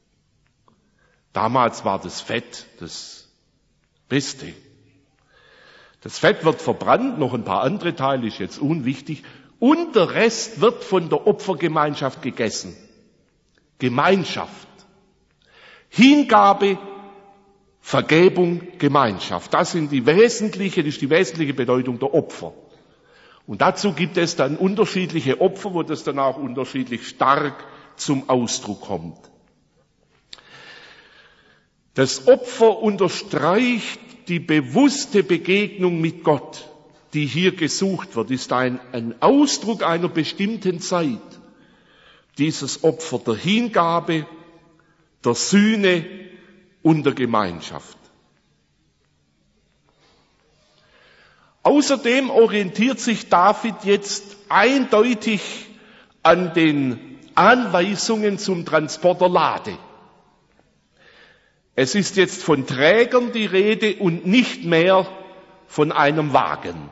Damals war das Fett das Beste. Das Fett wird verbrannt, noch ein paar andere Teile, ist jetzt unwichtig. Und der Rest wird von der Opfergemeinschaft gegessen. Gemeinschaft. Hingabe, Vergebung, Gemeinschaft. Das ist die wesentliche Bedeutung der Opfer. Und dazu gibt es dann unterschiedliche Opfer, wo das dann auch unterschiedlich stark zum Ausdruck kommt. Das Opfer unterstreicht die bewusste Begegnung mit Gott, die hier gesucht wird, ist ein Ausdruck einer bestimmten Zeit. Dieses Opfer der Hingabe, der Sühne und der Gemeinschaft. Außerdem orientiert sich David jetzt eindeutig an den Anweisungen zum Transport der Lade. Es ist jetzt von Trägern die Rede und nicht mehr von einem Wagen.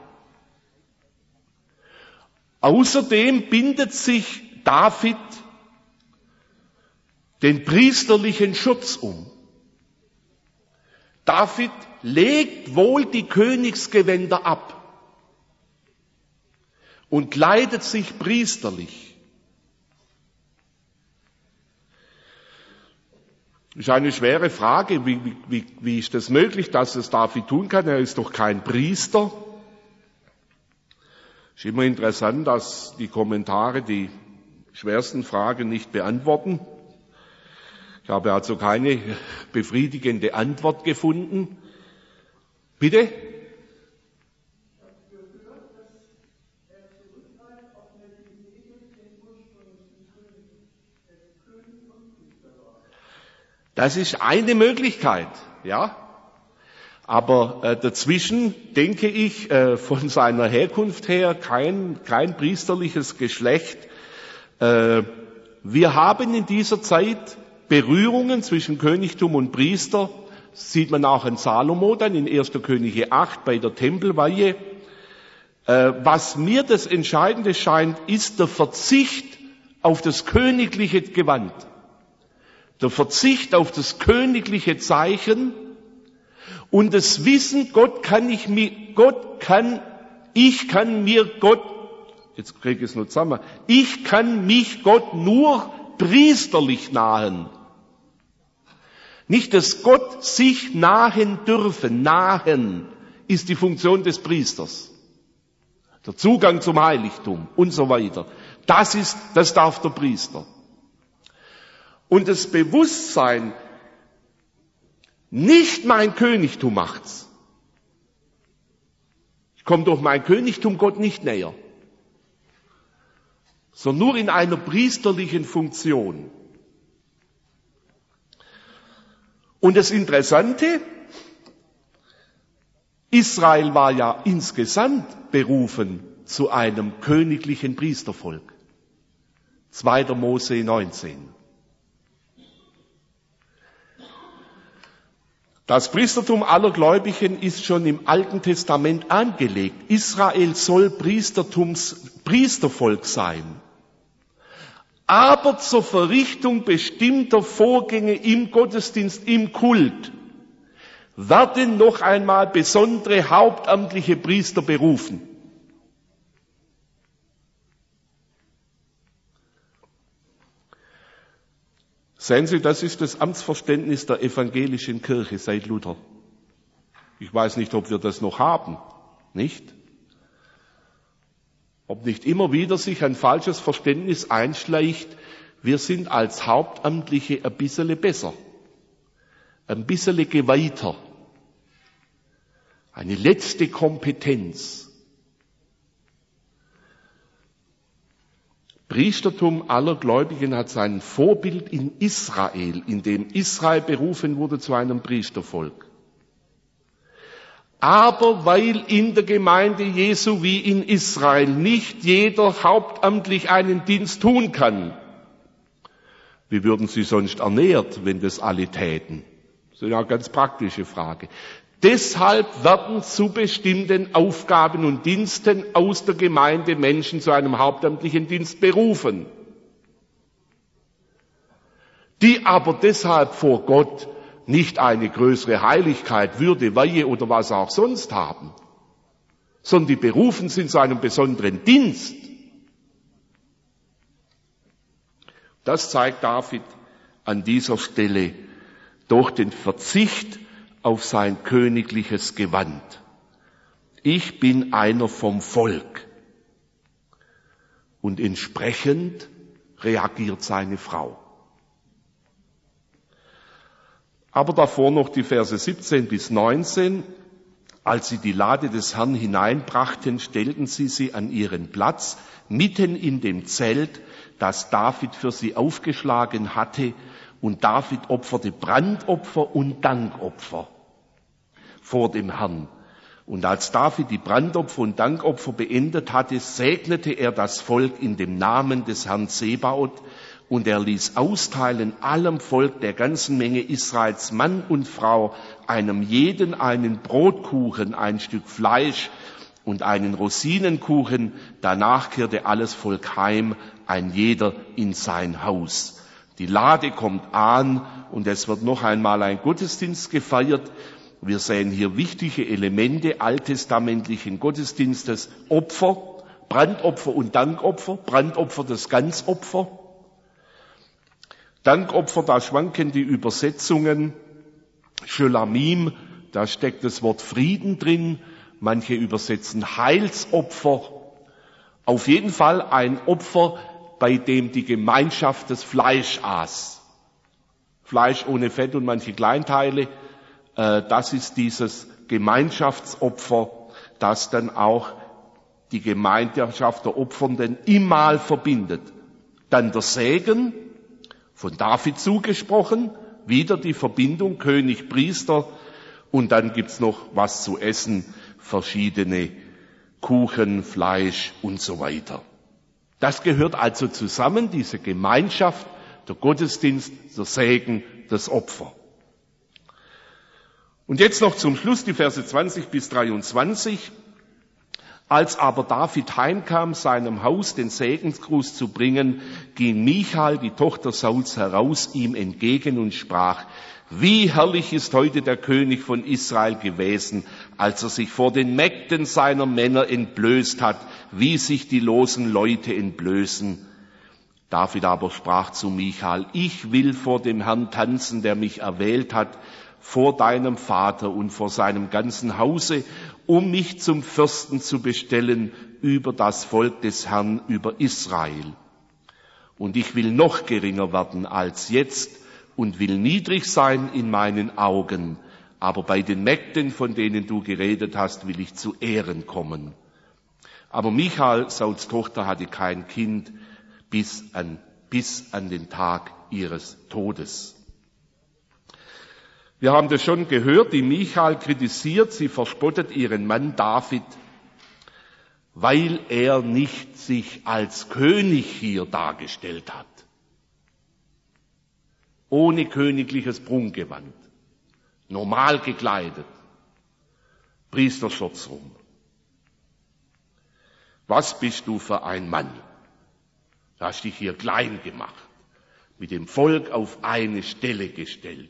Außerdem bindet sich David den priesterlichen Schutz um. David legt wohl die Königsgewänder ab und kleidet sich priesterlich. Das ist eine schwere Frage. Wie ist das möglich, dass es David tun kann? Er ist doch kein Priester. Es ist immer interessant, dass die Kommentare die schwersten Fragen nicht beantworten. Ich habe also keine befriedigende Antwort gefunden. Bitte? Das ist eine Möglichkeit, ja. Aber dazwischen denke ich von seiner Herkunft her kein priesterliches Geschlecht. Wir haben in dieser Zeit Berührungen zwischen Königtum und Priester. Das sieht man auch in Salomo dann in 1. Könige 8 bei der Tempelweihe. Was mir das Entscheidende scheint, ist der Verzicht auf das königliche Gewand. Der Verzicht auf das königliche Zeichen und das Wissen, ich kann mich Gott nur priesterlich nahen. Nicht, dass Gott sich nahen dürfe. Nahen ist die Funktion des Priesters. Der Zugang zum Heiligtum und so weiter. Das darf der Priester. Und das Bewusstsein, nicht mein Königtum macht's. Ich komme durch mein Königtum Gott nicht näher, sondern nur in einer priesterlichen Funktion. Und das Interessante, Israel war ja insgesamt berufen zu einem königlichen Priestervolk. 2. Mose 19. Das Priestertum aller Gläubigen ist schon im Alten Testament angelegt. Israel soll Priestervolk sein. Aber zur Verrichtung bestimmter Vorgänge im Gottesdienst, im Kult, werden noch einmal besondere hauptamtliche Priester berufen. Sehen Sie, das ist das Amtsverständnis der evangelischen Kirche seit Luther. Ich weiß nicht, ob wir das noch haben, nicht? Ob nicht immer wieder sich ein falsches Verständnis einschleicht, wir sind als Hauptamtliche ein bisschen besser, ein bisschen geweihter, eine letzte Kompetenz. Priestertum aller Gläubigen hat sein Vorbild in Israel, in dem Israel berufen wurde zu einem Priestervolk. Aber weil in der Gemeinde Jesu wie in Israel nicht jeder hauptamtlich einen Dienst tun kann, wie würden sie sonst ernährt, wenn das alle täten? Das ist ja eine ganz praktische Frage. Deshalb werden zu bestimmten Aufgaben und Diensten aus der Gemeinde Menschen zu einem hauptamtlichen Dienst berufen, die aber deshalb vor Gott nicht eine größere Heiligkeit, Würde, Weihe oder was auch sonst haben, sondern die berufen sind zu einem besonderen Dienst. Das zeigt David an dieser Stelle durch den Verzicht auf sein königliches Gewand. Ich bin einer vom Volk. Und entsprechend reagiert seine Frau. Aber davor noch die Verse 17 bis 19. Als sie die Lade des Herrn hineinbrachten, stellten sie sie an ihren Platz, mitten in dem Zelt, das David für sie aufgeschlagen hatte, und David opferte Brandopfer und Dankopfer vor dem Herrn. Und als David die Brandopfer und Dankopfer beendet hatte, segnete er das Volk in dem Namen des Herrn Zebaoth, und er ließ austeilen allem Volk der ganzen Menge Israels, Mann und Frau, einem jeden einen Brotkuchen, ein Stück Fleisch und einen Rosinenkuchen. Danach kehrte alles Volk heim, ein jeder in sein Haus. Die Lade kommt an und es wird noch einmal ein Gottesdienst gefeiert. Wir sehen hier wichtige Elemente alttestamentlichen Gottesdienstes. Opfer, Brandopfer und Dankopfer. Brandopfer, das Ganzopfer. Dankopfer, da schwanken die Übersetzungen. Shulamim, da steckt das Wort Frieden drin. Manche übersetzen Heilsopfer. Auf jeden Fall ein Opfer, bei dem die Gemeinschaft das Fleisch aß. Fleisch ohne Fett und manche Kleinteile. Das ist dieses Gemeinschaftsopfer, das dann auch die Gemeinschaft der Opfernden im Mahl verbindet. Dann der Segen, von David zugesprochen, Wieder die Verbindung König, Priester und dann gibt's noch was zu essen, verschiedene Kuchen, Fleisch und so weiter. Das gehört also zusammen, diese Gemeinschaft, der Gottesdienst, der Segen, das Opfer. Und jetzt noch zum Schluss die Verse 20 bis 23. Als aber David heimkam, seinem Haus den Segensgruß zu bringen, ging Michal, die Tochter Sauls, heraus ihm entgegen und sprach: Wie herrlich ist heute der König von Israel gewesen, als er sich vor den Mägden seiner Männer entblößt hat, wie sich die losen Leute entblößen. David aber sprach zu Michal: Ich will vor dem Herrn tanzen, der mich erwählt hat, vor deinem Vater und vor seinem ganzen Hause, um mich zum Fürsten zu bestellen über das Volk des Herrn, über Israel. Und ich will noch geringer werden als jetzt und will niedrig sein in meinen Augen, aber bei den Mägden, von denen du geredet hast, will ich zu Ehren kommen. Aber Michal, Sauls Tochter, hatte kein Kind bis an den Tag ihres Todes. Wir haben das schon gehört, die Michal kritisiert, sie verspottet ihren Mann David, weil er nicht sich als König hier dargestellt hat. Ohne königliches Prunggewand, normal gekleidet, Priesterschurz rum. Was bist du für ein Mann? Du hast dich hier klein gemacht, mit dem Volk auf eine Stelle gestellt.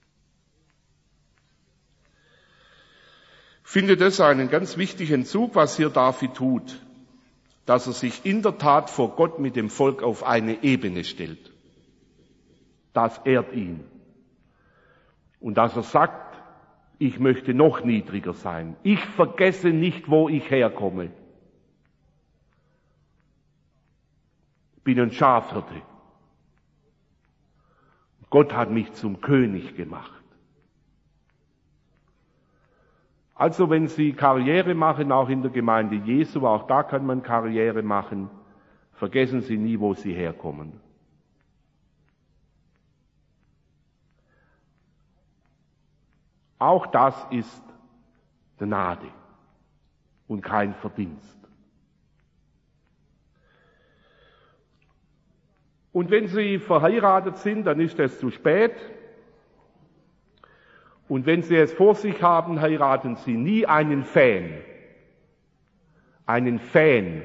Ich finde das einen ganz wichtigen Zug, was hier David tut, dass er sich in der Tat vor Gott mit dem Volk auf eine Ebene stellt. Das ehrt ihn. Und dass er sagt, ich möchte noch niedriger sein. Ich vergesse nicht, wo ich herkomme. Ich bin ein Schafhirte. Gott hat mich zum König gemacht. Also wenn Sie Karriere machen, auch in der Gemeinde Jesu, auch da kann man Karriere machen, vergessen Sie nie, wo Sie herkommen. Auch das ist Gnade und kein Verdienst. Und wenn Sie verheiratet sind, dann ist es zu spät. Und wenn Sie es vor sich haben, heiraten Sie nie einen Fan. Einen Fan.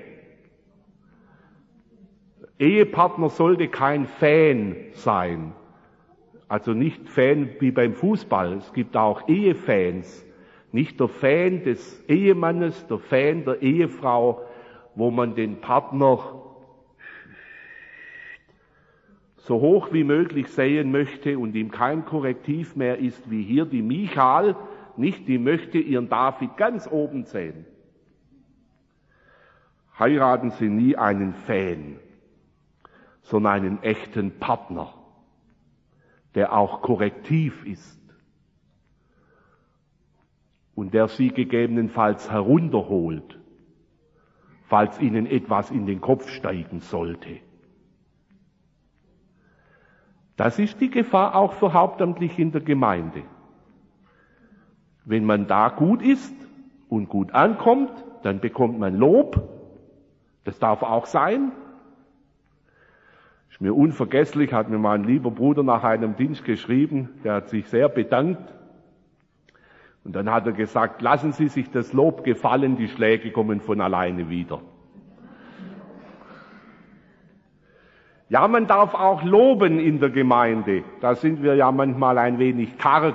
Ehepartner sollte kein Fan sein. Also nicht Fan wie beim Fußball. Es gibt auch Ehefans. Nicht der Fan des Ehemannes, der Fan der Ehefrau, wo man den Partner so hoch wie möglich sehen möchte und ihm kein Korrektiv mehr ist, wie hier die Michal, nicht, die möchte ihren David ganz oben sehen. Heiraten Sie nie einen Fan, sondern einen echten Partner, der auch korrektiv ist und der Sie gegebenenfalls herunterholt, falls Ihnen etwas in den Kopf steigen sollte. Das ist die Gefahr auch für Hauptamtliche in der Gemeinde. Wenn man da gut ist und gut ankommt, dann bekommt man Lob. Das darf auch sein. Ist mir unvergesslich, hat mir mal ein lieber Bruder nach einem Dienst geschrieben, der hat sich sehr bedankt. Und dann hat er gesagt, lassen Sie sich das Lob gefallen, die Schläge kommen von alleine wieder. Ja, man darf auch loben in der Gemeinde. Da sind wir ja manchmal ein wenig karg.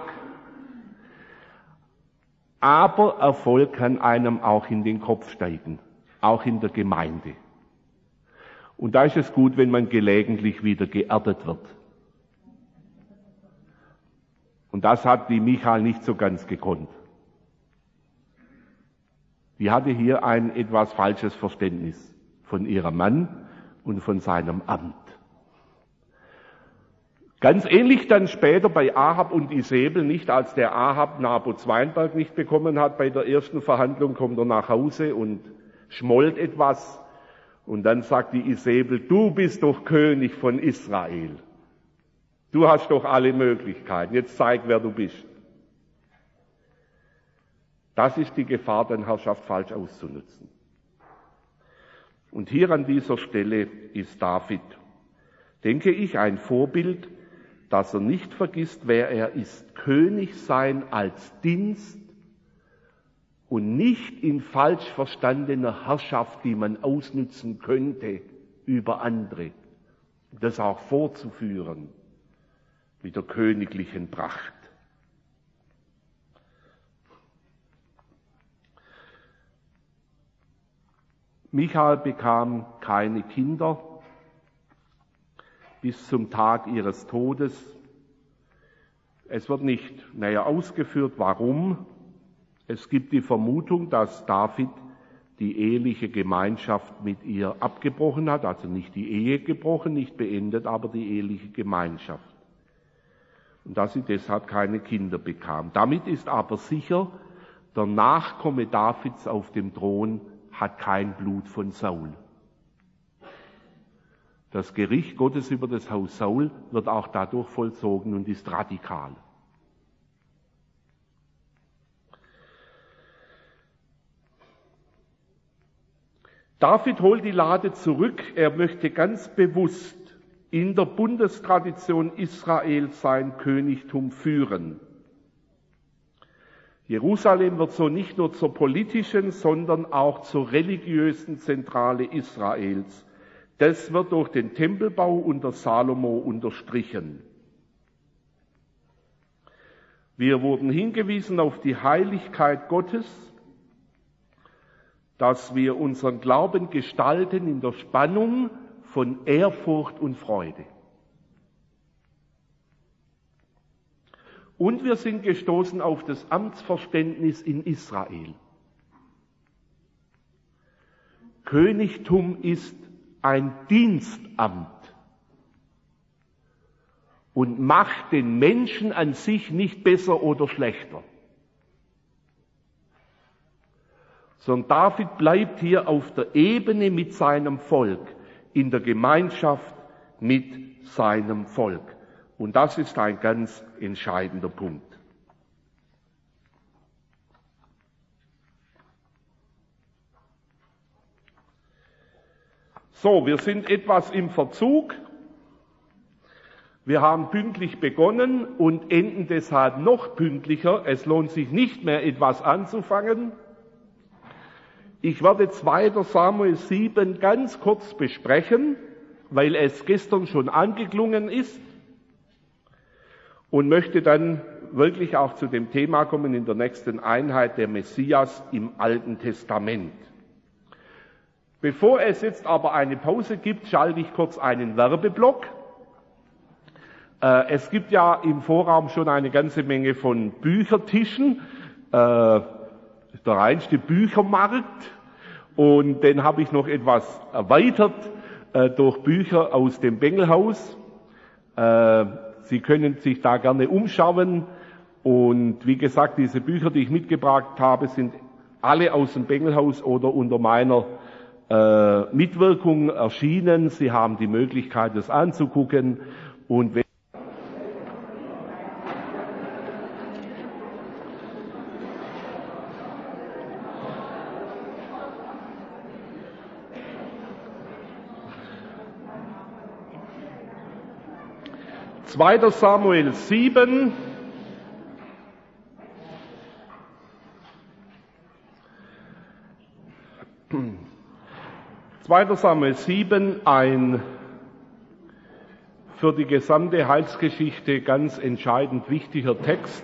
Aber Erfolg kann einem auch in den Kopf steigen, auch in der Gemeinde. Und da ist es gut, wenn man gelegentlich wieder geerdet wird. Und das hat die Michal nicht so ganz gekonnt. Die hatte hier ein etwas falsches Verständnis von ihrem Mann und von seinem Amt. Ganz ähnlich dann später bei Ahab und Isebel, nicht als der Ahab Nabots Weinberg nicht bekommen hat, bei der ersten Verhandlung kommt er nach Hause und schmollt etwas und dann sagt die Isebel, du bist doch König von Israel. Du hast doch alle Möglichkeiten, jetzt zeig, wer du bist. Das ist die Gefahr, den Herrschaft falsch auszunutzen. Und hier an dieser Stelle ist David, denke ich, ein Vorbild, dass er nicht vergisst, wer er ist. König sein als Dienst und nicht in falsch verstandener Herrschaft, die man ausnutzen könnte über andere. Das auch vorzuführen mit der königlichen Pracht. Michal bekam keine Kinder bis zum Tag ihres Todes. Es wird nicht näher ausgeführt, warum. Es gibt die Vermutung, dass David die eheliche Gemeinschaft mit ihr abgebrochen hat, also nicht die Ehe gebrochen, nicht beendet, aber die eheliche Gemeinschaft. Und dass sie deshalb keine Kinder bekam. Damit ist aber sicher, der Nachkomme Davids auf dem Thron hat kein Blut von Saul. Das Gericht Gottes über das Haus Saul wird auch dadurch vollzogen und ist radikal. David holt die Lade zurück. Er möchte ganz bewusst in der Bundestradition Israels sein Königtum führen. Jerusalem wird so nicht nur zur politischen, sondern auch zur religiösen Zentrale Israels. Das wird durch den Tempelbau unter Salomo unterstrichen. Wir wurden hingewiesen auf die Heiligkeit Gottes, dass wir unseren Glauben gestalten in der Spannung von Ehrfurcht und Freude. Und wir sind gestoßen auf das Amtsverständnis in Israel. Königtum ist ein Dienstamt und macht den Menschen an sich nicht besser oder schlechter. Sondern David bleibt hier auf der Ebene mit seinem Volk, in der Gemeinschaft mit seinem Volk. Und das ist ein ganz entscheidender Punkt. So, wir sind etwas im Verzug. Wir haben pünktlich begonnen und enden deshalb noch pünktlicher. Es lohnt sich nicht mehr, etwas anzufangen. Ich werde 2. Samuel 7 ganz kurz besprechen, weil es gestern schon angeklungen ist. Und möchte dann wirklich auch zu dem Thema kommen in der nächsten Einheit, der Messias im Alten Testament. Bevor es jetzt aber eine Pause gibt, schalte ich kurz einen Werbeblock. Es gibt ja im Vorraum schon eine ganze Menge von Büchertischen, der reinste Büchermarkt, und den habe ich noch etwas erweitert durch Bücher aus dem Bengelhaus. Sie können sich da gerne umschauen, und wie gesagt, diese Bücher, die ich mitgebracht habe, sind alle aus dem Bengelhaus oder unter meiner Mitwirkung erschienen. Sie haben die Möglichkeit, das anzugucken, und wenn Zweiter Samuel 7, ein für die gesamte Heilsgeschichte ganz entscheidend wichtiger Text,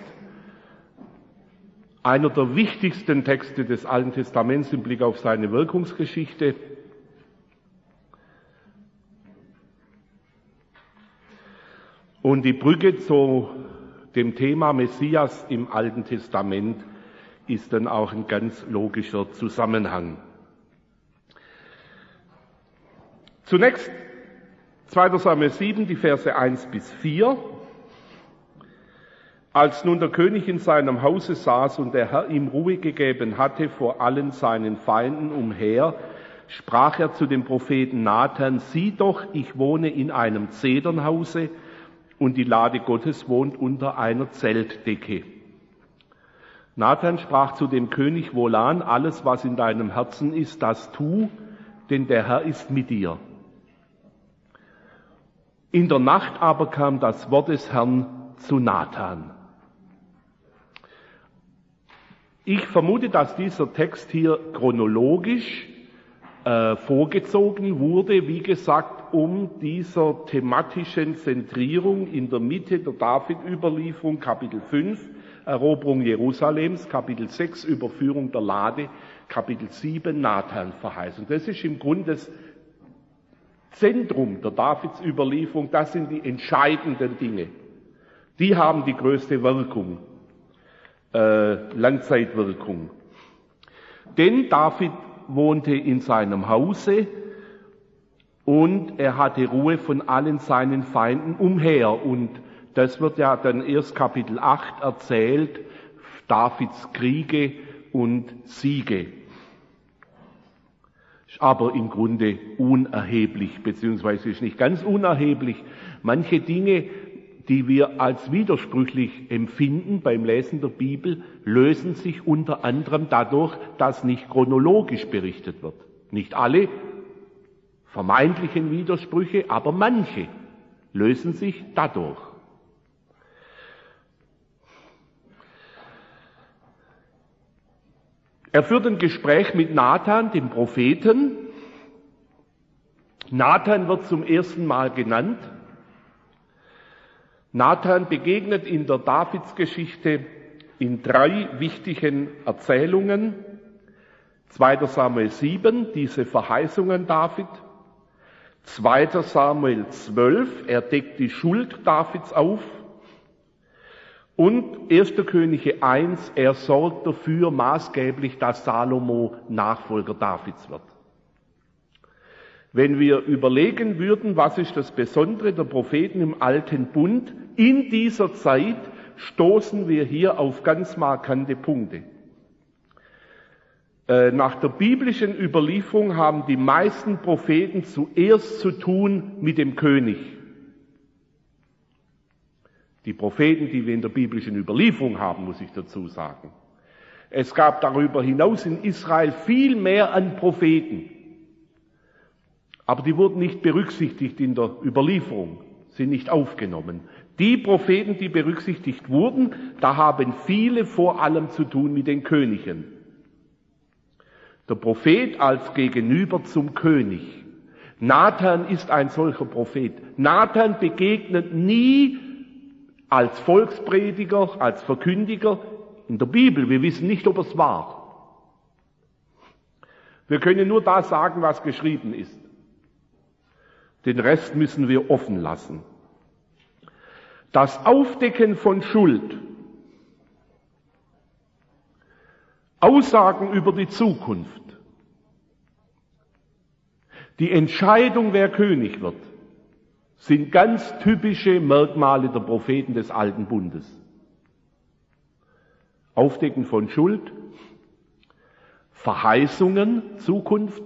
einer der wichtigsten Texte des Alten Testaments im Blick auf seine Wirkungsgeschichte. Und die Brücke zu dem Thema Messias im Alten Testament ist dann auch ein ganz logischer Zusammenhang. Zunächst 2. Samuel 7, die Verse 1 bis 4. Als nun der König in seinem Hause saß und der Herr ihm Ruhe gegeben hatte vor allen seinen Feinden umher, sprach er zu dem Propheten Nathan: Sieh doch, ich wohne in einem Zedernhause, und die Lade Gottes wohnt unter einer Zeltdecke. Nathan sprach zu dem König wohlan: Alles, was in deinem Herzen ist, das tu, denn der Herr ist mit dir. In der Nacht aber kam das Wort des Herrn zu Nathan. Ich vermute, dass dieser Text hier chronologisch vorgezogen wurde, wie gesagt, um dieser thematischen Zentrierung in der Mitte der David-Überlieferung, Kapitel 5, Eroberung Jerusalems, Kapitel 6, Überführung der Lade, Kapitel 7, Nathan-Verheißung. Das ist im Grunde das Zentrum der Davids-Überlieferung, das sind die entscheidenden Dinge. Die haben die größte Wirkung, Langzeitwirkung. Denn David wohnte in seinem Hause und er hatte Ruhe von allen seinen Feinden umher. Und das wird ja dann erst Kapitel 8 erzählt, Davids Kriege und Siege. Aber im Grunde unerheblich, beziehungsweise ist nicht ganz unerheblich. Manche Dinge, die wir als widersprüchlich empfinden beim Lesen der Bibel, lösen sich unter anderem dadurch, dass nicht chronologisch berichtet wird. Nicht alle vermeintlichen Widersprüche, aber manche lösen sich dadurch. Er führt ein Gespräch mit Nathan, dem Propheten. Nathan wird zum ersten Mal genannt. Nathan begegnet in der Davidsgeschichte in 3 wichtigen Erzählungen. 2. Samuel 7, diese Verheißung an David. 2. Samuel 12, er deckt die Schuld Davids auf. Und 1. Könige 1, er sorgt dafür maßgeblich, dass Salomo Nachfolger Davids wird. Wenn wir überlegen würden, was ist das Besondere der Propheten im Alten Bund, in dieser Zeit stoßen wir hier auf ganz markante Punkte. Nach der biblischen Überlieferung haben die meisten Propheten zuerst zu tun mit dem König. Die Propheten, die wir in der biblischen Überlieferung haben, muss ich dazu sagen. Es gab darüber hinaus in Israel viel mehr an Propheten. Aber die wurden nicht berücksichtigt in der Überlieferung, sind nicht aufgenommen. Die Propheten, die berücksichtigt wurden, da haben viele vor allem zu tun mit den Königen. Der Prophet als Gegenüber zum König. Nathan ist ein solcher Prophet. Nathan begegnet nie als Volksprediger, als Verkündiger in der Bibel. Wir wissen nicht, ob es war. Wir können nur das sagen, was geschrieben ist. Den Rest müssen wir offen lassen. Das Aufdecken von Schuld, Aussagen über die Zukunft, die Entscheidung, wer König wird, sind ganz typische Merkmale der Propheten des Alten Bundes. Aufdecken von Schuld, Verheißungen, Zukunft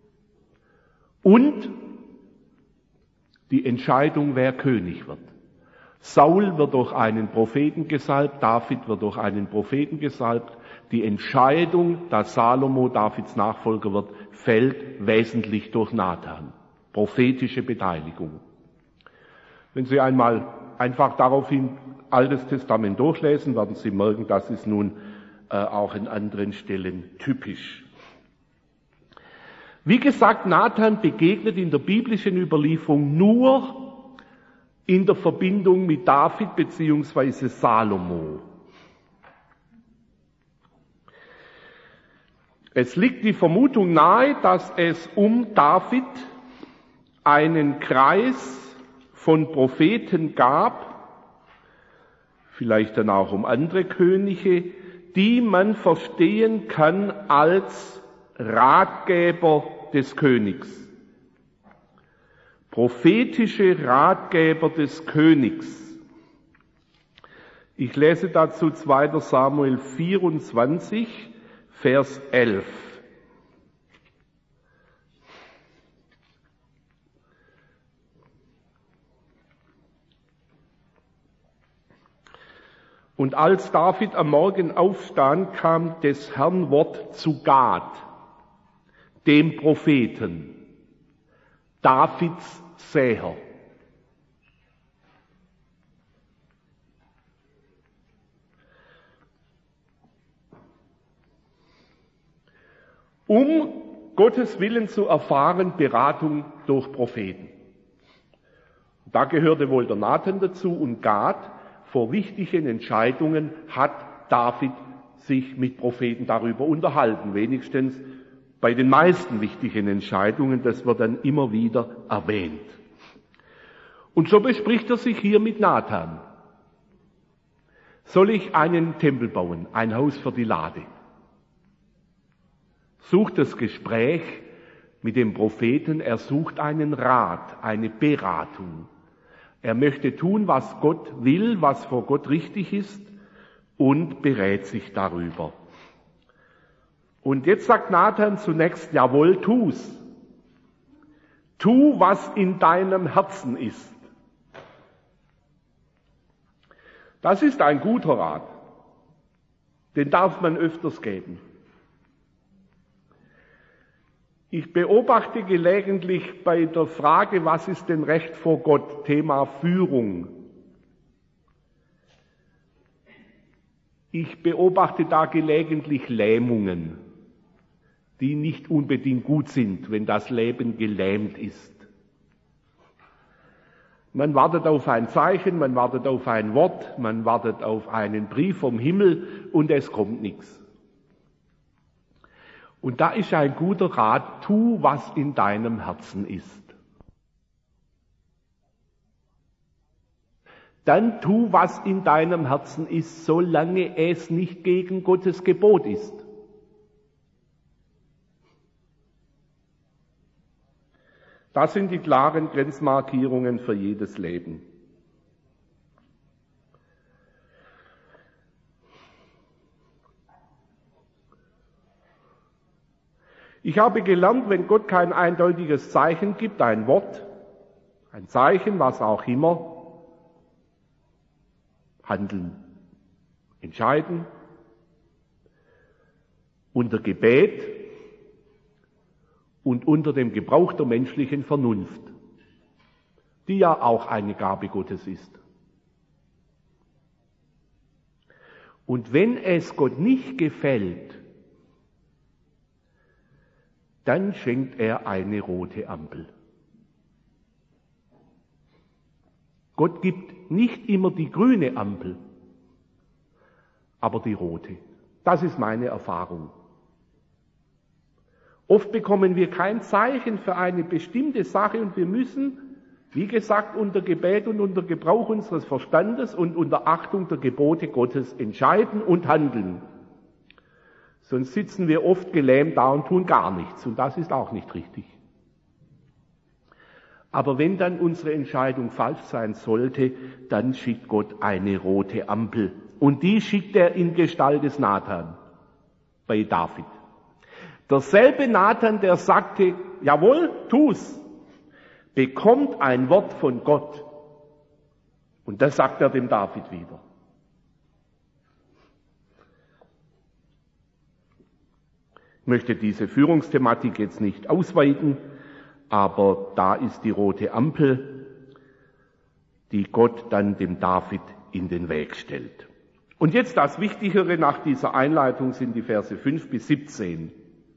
und die Entscheidung, wer König wird. Saul wird durch einen Propheten gesalbt, David wird durch einen Propheten gesalbt. Die Entscheidung, dass Salomo Davids Nachfolger wird, fällt wesentlich durch Nathan. Prophetische Beteiligung. Wenn Sie einmal einfach daraufhin Altes Testament durchlesen, werden Sie merken, das ist nun auch in anderen Stellen typisch. Wie gesagt, Nathan begegnet in der biblischen Überlieferung nur in der Verbindung mit David bzw. Salomo. Es liegt die Vermutung nahe, dass es um David einen Kreis von Propheten gab, vielleicht dann auch um andere Könige, die man verstehen kann als Ratgeber des Königs. Prophetische Ratgeber des Königs. Ich lese dazu 2. Samuel 24, Vers 11. Und als David am Morgen aufstand, kam des Herrn Wort zu Gad, dem Propheten, Davids Säher. Um Gottes Willen zu erfahren, Beratung durch Propheten. Da gehörte wohl der Nathan dazu und Gad. Vor wichtigen Entscheidungen hat David sich mit Propheten darüber unterhalten, wenigstens bei den meisten wichtigen Entscheidungen, das wird dann immer wieder erwähnt. Und so bespricht er sich hier mit Nathan. Soll ich einen Tempel bauen, ein Haus für die Lade? Sucht das Gespräch mit dem Propheten, er sucht einen Rat, eine Beratung. Er möchte tun, was Gott will, was vor Gott richtig ist und berät sich darüber. Und jetzt sagt Nathan zunächst, jawohl, tu's. Tu, was in deinem Herzen ist. Das ist ein guter Rat. Den darf man öfters geben. Ich beobachte gelegentlich bei der Frage, was ist denn Recht vor Gott, Thema Führung. Ich beobachte da gelegentlich Lähmungen, die nicht unbedingt gut sind, wenn das Leben gelähmt ist. Man wartet auf ein Zeichen, man wartet auf ein Wort, man wartet auf einen Brief vom Himmel und es kommt nichts. Und da ist ein guter Rat, tu, was in deinem Herzen ist. Dann tu, was in deinem Herzen ist, solange es nicht gegen Gottes Gebot ist. Das sind die klaren Grenzmarkierungen für jedes Leben. Ich habe gelernt, wenn Gott kein eindeutiges Zeichen gibt, ein Wort, ein Zeichen, was auch immer, handeln, entscheiden, unter Gebet und unter dem Gebrauch der menschlichen Vernunft, die ja auch eine Gabe Gottes ist. Und wenn es Gott nicht gefällt, dann schenkt er eine rote Ampel. Gott gibt nicht immer die grüne Ampel, aber die rote. Das ist meine Erfahrung. Oft bekommen wir kein Zeichen für eine bestimmte Sache und wir müssen, wie gesagt, unter Gebet und unter Gebrauch unseres Verstandes und unter Achtung der Gebote Gottes entscheiden und handeln. Sonst sitzen wir oft gelähmt da und tun gar nichts. Und das ist auch nicht richtig. Aber wenn dann unsere Entscheidung falsch sein sollte, dann schickt Gott eine rote Ampel. Und die schickt er in Gestalt des Nathan bei David. Derselbe Nathan, der sagte, jawohl, tu's, bekommt ein Wort von Gott. Und das sagt er dem David wieder. Ich möchte diese Führungsthematik jetzt nicht ausweiten, aber da ist die rote Ampel, die Gott dann dem David in den Weg stellt. Und jetzt das Wichtigere nach dieser Einleitung sind die Verse 5 bis 17.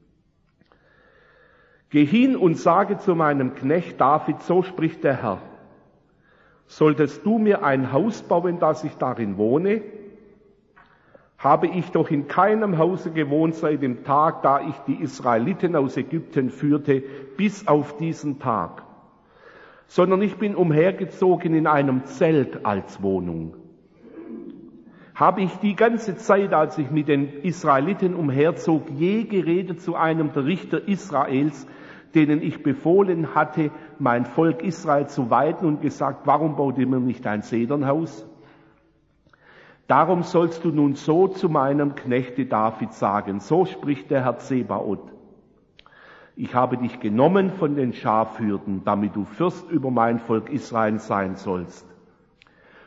Geh hin und sage zu meinem Knecht David, so spricht der Herr, solltest du mir ein Haus bauen, dass ich darin wohne? Habe ich doch in keinem Hause gewohnt seit dem Tag, da ich die Israeliten aus Ägypten führte, bis auf diesen Tag, sondern ich bin umhergezogen in einem Zelt als Wohnung. Habe ich die ganze Zeit, als ich mit den Israeliten umherzog, je geredet zu einem der Richter Israels, denen ich befohlen hatte, mein Volk Israel zu weiden und gesagt, warum baut ihr mir nicht ein Zedernhaus? Darum sollst du nun so zu meinem Knechte David sagen, so spricht der Herr Zebaoth. Ich habe dich genommen von den Schafhürden, damit du Fürst über mein Volk Israel sein sollst.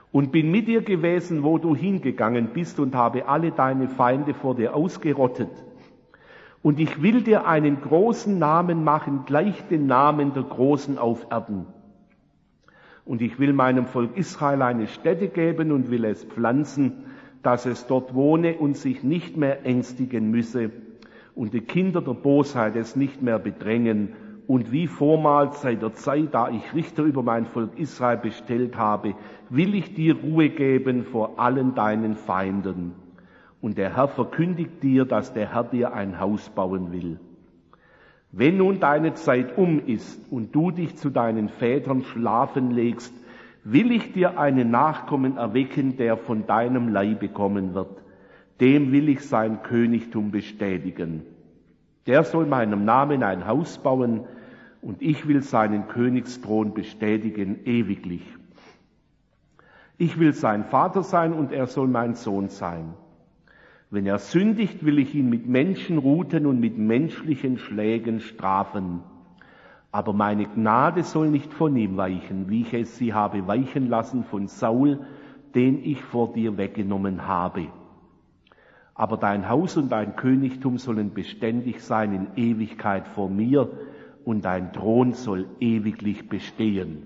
und bin mit dir gewesen, wo du hingegangen bist, und habe alle deine Feinde vor dir ausgerottet. Und ich will dir einen großen Namen machen, gleich den Namen der Großen auf Erden. Und ich will meinem Volk Israel eine Stätte geben und will es pflanzen, dass es dort wohne und sich nicht mehr ängstigen müsse und die Kinder der Bosheit es nicht mehr bedrängen. Und wie vormals seit der Zeit, da ich Richter über mein Volk Israel bestellt habe, will ich dir Ruhe geben vor allen deinen Feinden. Und der Herr verkündigt dir, dass der Herr dir ein Haus bauen will. Wenn nun deine Zeit ist und du dich zu deinen Vätern schlafen legst, will ich dir einen Nachkommen erwecken, der von deinem Leibe kommen wird. Dem will ich sein Königtum bestätigen. Der soll meinem Namen ein Haus bauen, und ich will seinen Königsthron bestätigen ewiglich. Ich will sein Vater sein, und er soll mein Sohn sein. Wenn er sündigt, will ich ihn mit Menschenruten und mit menschlichen Schlägen strafen. Aber meine Gnade soll nicht von ihm weichen, wie ich es sie habe weichen lassen von Saul, den ich vor dir weggenommen habe. Aber dein Haus und dein Königtum sollen beständig sein in Ewigkeit vor mir, und dein Thron soll ewiglich bestehen.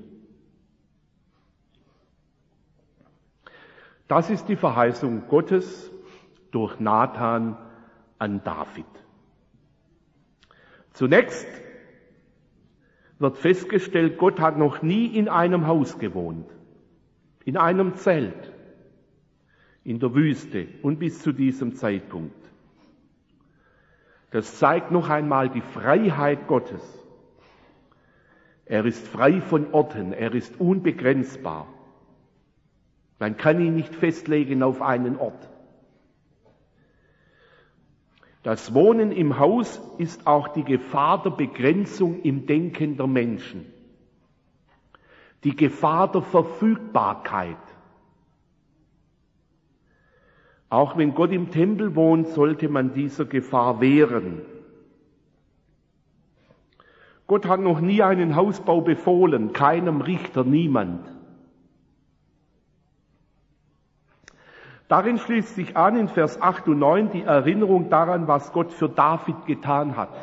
Das ist die Verheißung Gottes durch Nathan an David. Zunächst wird festgestellt, Gott hat noch nie in einem Haus gewohnt, in einem Zelt, in der Wüste und bis zu diesem Zeitpunkt. Das zeigt noch einmal die Freiheit Gottes. Er ist frei von Orten, er ist unbegrenzbar. Man kann ihn nicht festlegen auf einen Ort. Das Wohnen im Haus ist auch die Gefahr der Begrenzung im Denken der Menschen. Die Gefahr der Verfügbarkeit. Auch wenn Gott im Tempel wohnt, sollte man dieser Gefahr wehren. Gott hat noch nie einen Hausbau befohlen, keinem Richter, niemand. Darin schließt sich an in Vers 8 und 9 die Erinnerung daran, was Gott für David getan hat.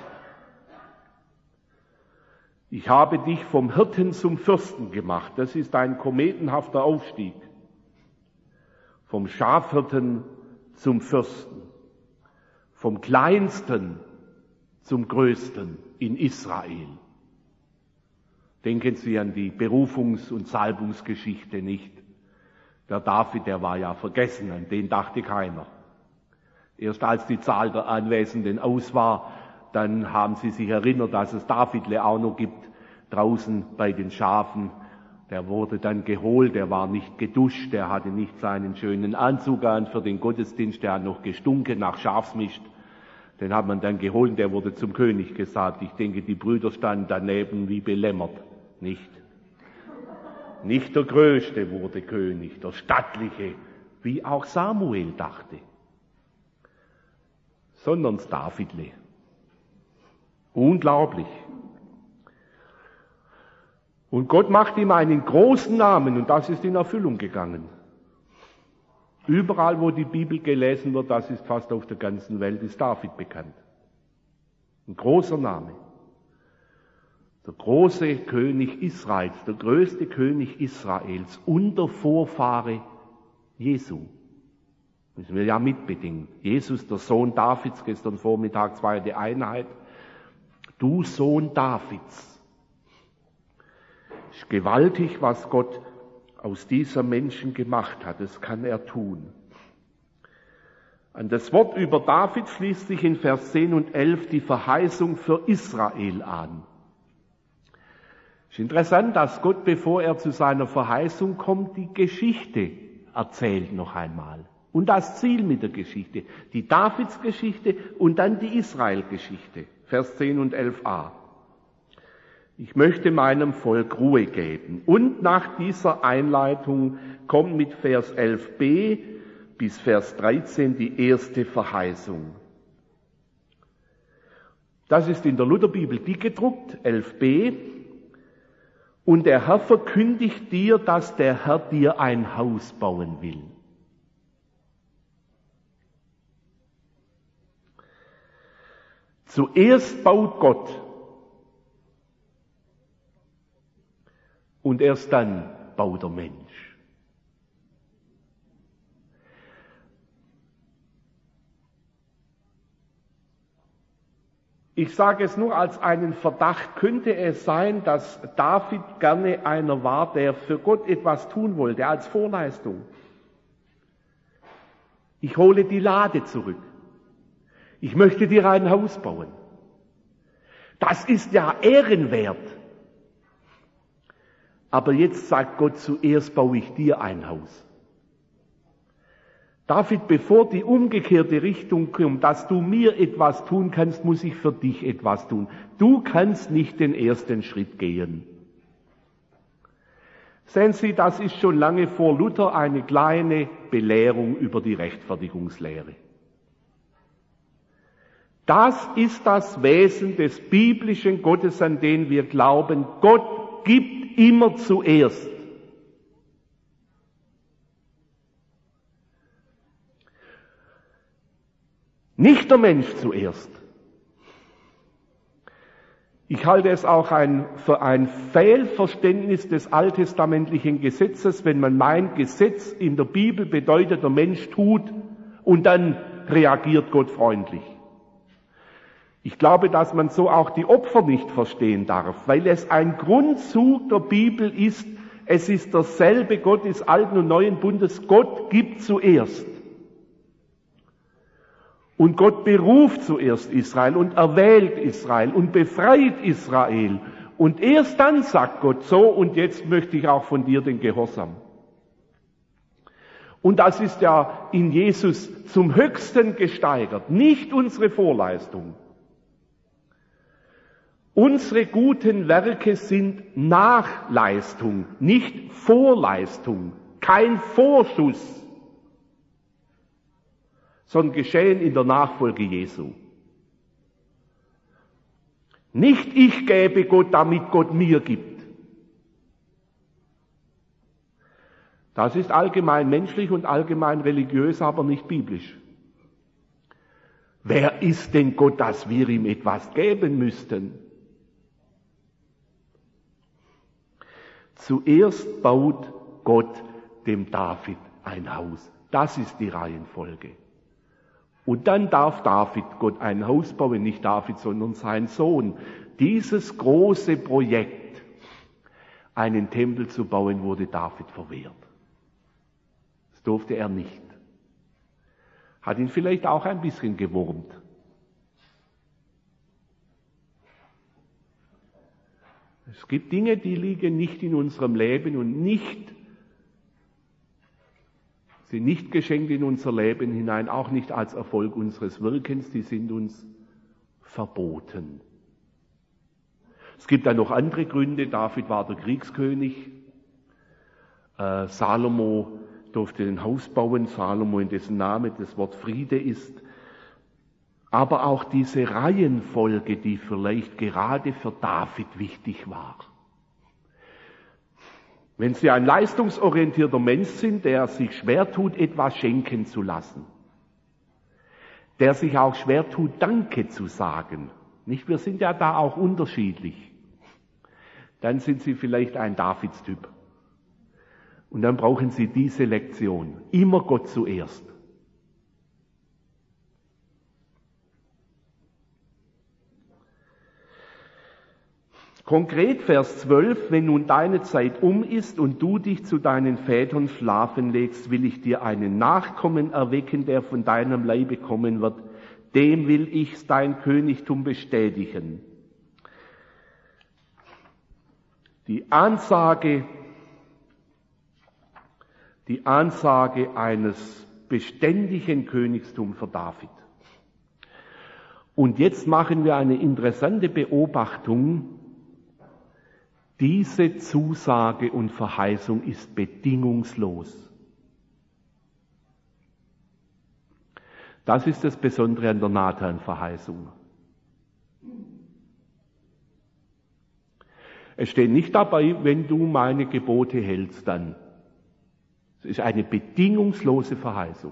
Ich habe dich vom Hirten zum Fürsten gemacht. Das ist ein kometenhafter Aufstieg. Vom Schafhirten zum Fürsten. Vom Kleinsten zum Größten in Israel. Denken Sie an die Berufungs- und Salbungsgeschichte nicht. Der David, der war ja vergessen, an den dachte keiner. Erst als die Zahl der Anwesenden aus war, dann haben sie sich erinnert, dass es Davidle auch noch gibt, draußen bei den Schafen. Der wurde dann geholt, der war nicht geduscht, der hatte nicht seinen schönen Anzug an für den Gottesdienst, der hat noch gestunken nach Schafsmist. Den hat man dann geholt, der wurde zum König gesagt. Ich denke, die Brüder standen daneben wie belämmert. Nicht der Größte wurde König, der Stattliche, wie auch Samuel dachte, sondern das Davidle. Unglaublich. Und Gott macht ihm einen großen Namen, und das ist in Erfüllung gegangen. Überall, wo die Bibel gelesen wird, das ist fast auf der ganzen Welt, ist David bekannt. Ein großer Name. Der große König Israels, der größte König Israels und der Vorfahre Jesu. Müssen wir ja mitbedingen. Jesus, der Sohn Davids, gestern Vormittag zweite Einheit. Du Sohn Davids. Es ist gewaltig, was Gott aus dieser Menschen gemacht hat. Das kann er tun. An das Wort über David schließt sich in Vers 10 und 11 die Verheißung für Israel an. Es ist interessant, dass Gott, bevor er zu seiner Verheißung kommt, die Geschichte erzählt noch einmal. Und das Ziel mit der Geschichte. Die Davidsgeschichte und dann die Israelgeschichte. Vers 10 und 11a. Ich möchte meinem Volk Ruhe geben. Und nach dieser Einleitung kommt mit Vers 11b bis Vers 13 die erste Verheißung. Das ist in der Lutherbibel dick gedruckt, 11b. Und der Herr verkündigt dir, dass der Herr dir ein Haus bauen will. Zuerst baut Gott und erst dann baut der Mensch. Ich sage es nur als einen Verdacht, könnte es sein, dass David gerne einer war, der für Gott etwas tun wollte, als Vorleistung. Ich hole die Lade zurück. Ich möchte dir ein Haus bauen. Das ist ja ehrenwert. Aber jetzt sagt Gott, zuerst baue ich dir ein Haus. David, bevor die umgekehrte Richtung kommt, dass du mir etwas tun kannst, muss ich für dich etwas tun. Du kannst nicht den ersten Schritt gehen. Sehen Sie, das ist schon lange vor Luther eine kleine Belehrung über die Rechtfertigungslehre. Das ist das Wesen des biblischen Gottes, an den wir glauben. Gott gibt immer zuerst. Nicht der Mensch zuerst. Ich halte es auch für ein Fehlverständnis des alttestamentlichen Gesetzes, wenn man meint, Gesetz in der Bibel bedeutet, der Mensch tut und dann reagiert Gott freundlich. Ich glaube, dass man so auch die Opfer nicht verstehen darf, weil es ein Grundzug der Bibel ist, es ist derselbe Gott des Alten und Neuen Bundes, Gott gibt zuerst. Und Gott beruft zuerst Israel und erwählt Israel und befreit Israel. Und erst dann sagt Gott so, und jetzt möchte ich auch von dir den Gehorsam. Und das ist ja in Jesus zum Höchsten gesteigert, nicht unsere Vorleistung. Unsere guten Werke sind Nachleistung, nicht Vorleistung, kein Vorschuss, sondern geschehen in der Nachfolge Jesu. Nicht ich gebe Gott, damit Gott mir gibt. Das ist allgemein menschlich und allgemein religiös, aber nicht biblisch. Wer ist denn Gott, dass wir ihm etwas geben müssten? Zuerst baut Gott dem David ein Haus. Das ist die Reihenfolge. Und dann darf David Gott ein Haus bauen, nicht David, sondern sein Sohn. Dieses große Projekt, einen Tempel zu bauen, wurde David verwehrt. Das durfte er nicht. Hat ihn vielleicht auch ein bisschen gewurmt. Es gibt Dinge, die liegen nicht in unserem Leben und sind nicht geschenkt in unser Leben hinein, auch nicht als Erfolg unseres Wirkens, die sind uns verboten. Es gibt dann noch andere Gründe. David war der Kriegskönig. Salomo durfte ein Haus bauen, Salomo, in dessen Name das Wort Friede ist. Aber auch diese Reihenfolge, die vielleicht gerade für David wichtig war. Wenn Sie ein leistungsorientierter Mensch sind, der sich schwer tut, etwas schenken zu lassen, der sich auch schwer tut, Danke zu sagen, nicht? Wir sind ja da auch unterschiedlich. Dann sind Sie vielleicht ein Davidstyp. Und dann brauchen Sie diese Lektion. Immer Gott zuerst. Konkret Vers 12, wenn nun deine Zeit um ist und du dich zu deinen Vätern schlafen legst, will ich dir einen Nachkommen erwecken, der von deinem Leibe kommen wird. Dem will ich dein Königtum bestätigen. Die Ansage eines beständigen Königstums für David. Und jetzt machen wir eine interessante Beobachtung. Diese Zusage und Verheißung ist bedingungslos. Das ist das Besondere an der Nathan-Verheißung. Es steht nicht dabei, wenn du meine Gebote hältst, dann. Es ist eine bedingungslose Verheißung.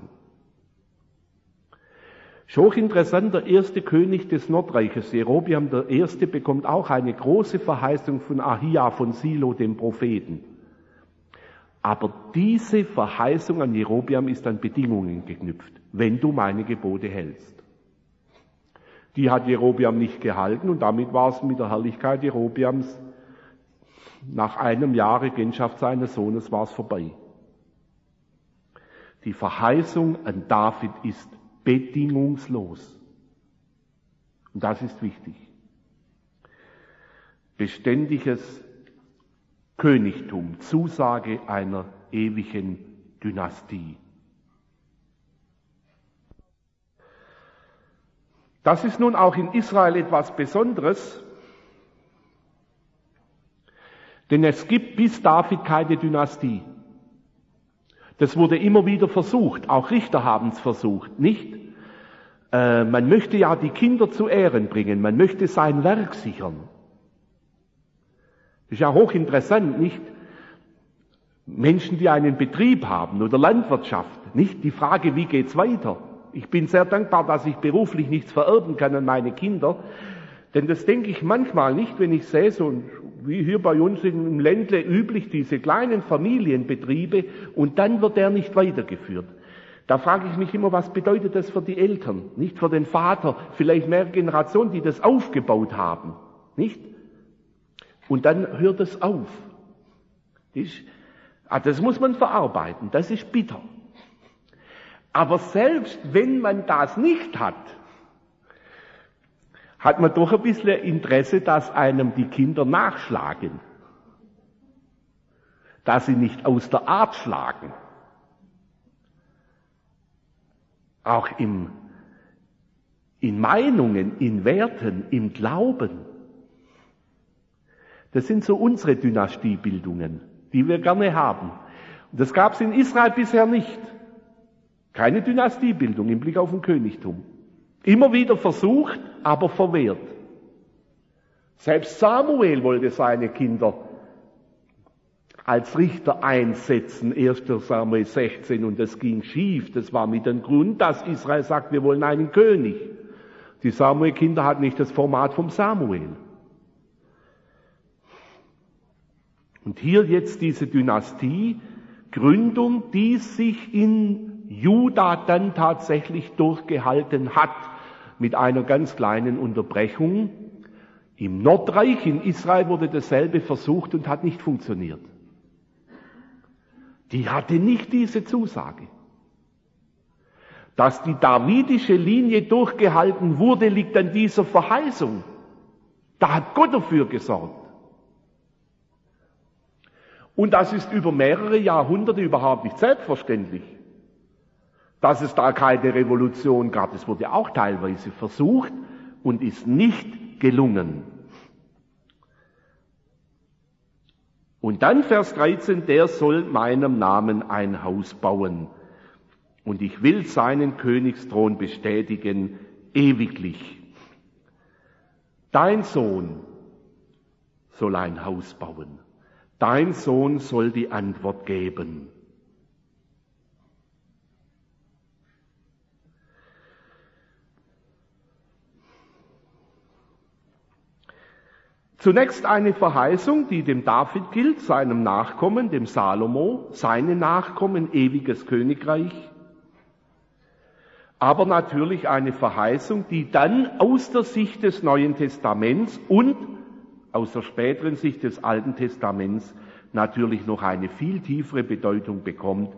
Ist auch interessant, der erste König des Nordreiches, Jerobeam der Erste, bekommt auch eine große Verheißung von Ahia von Silo, dem Propheten. Aber diese Verheißung an Jerobeam ist an Bedingungen geknüpft, wenn du meine Gebote hältst. Die hat Jerobeam nicht gehalten und damit war es mit der Herrlichkeit Jerobeams nach einem Jahr Regentschaft seines Sohnes war es vorbei. Die Verheißung an David ist bedingungslos. Und das ist wichtig. Beständiges Königtum, Zusage einer ewigen Dynastie. Das ist nun auch in Israel etwas Besonderes, denn es gibt bis David keine Dynastie. Das wurde immer wieder versucht, auch Richter haben es versucht, nicht? Man möchte ja die Kinder zu Ehren bringen, man möchte sein Werk sichern. Das ist ja hochinteressant, nicht? Menschen, die einen Betrieb haben oder Landwirtschaft, nicht? Die Frage, wie geht's weiter? Ich bin sehr dankbar, dass ich beruflich nichts vererben kann an meine Kinder, denn das denke ich manchmal nicht, wenn ich sehe, so wie hier bei uns im Ländle üblich, diese kleinen Familienbetriebe und dann wird der nicht weitergeführt. Da frage ich mich immer, was bedeutet das für die Eltern, nicht für den Vater, vielleicht mehrere Generationen, die das aufgebaut haben, nicht? Und dann hört es auf. Das muss man verarbeiten, das ist bitter. Aber selbst wenn man das nicht hat, hat man doch ein bisschen Interesse, dass einem die Kinder nachschlagen. Dass sie nicht aus der Art schlagen. Auch in Meinungen, in Werten, im Glauben. Das sind so unsere Dynastiebildungen, die wir gerne haben. Und das gab es in Israel bisher nicht. Keine Dynastiebildung im Blick auf ein Königtum. Immer wieder versucht, aber verwehrt. Selbst Samuel wollte seine Kinder als Richter einsetzen, 1. Samuel 16, und das ging schief. Das war mit dem Grund, dass Israel sagt, wir wollen einen König. Die Samuel-Kinder hatten nicht das Format vom Samuel. Und hier jetzt diese Dynastie, Gründung, die sich in Juda dann tatsächlich durchgehalten hat, mit einer ganz kleinen Unterbrechung. Im Nordreich, in Israel, wurde dasselbe versucht und hat nicht funktioniert. Die hatte nicht diese Zusage. Dass die davidische Linie durchgehalten wurde, liegt an dieser Verheißung. Da hat Gott dafür gesorgt. Und das ist über mehrere Jahrhunderte überhaupt nicht selbstverständlich. Dass es da keine Revolution gab, es wurde auch teilweise versucht und ist nicht gelungen. Und dann Vers 13, der soll meinem Namen ein Haus bauen und ich will seinen Königsthron bestätigen ewiglich. Dein Sohn soll ein Haus bauen, dein Sohn soll die Antwort geben. Zunächst eine Verheißung, die dem David gilt, seinem Nachkommen, dem Salomo, seine Nachkommen, ewiges Königreich. Aber natürlich eine Verheißung, die dann aus der Sicht des Neuen Testaments und aus der späteren Sicht des Alten Testaments natürlich noch eine viel tiefere Bedeutung bekommt.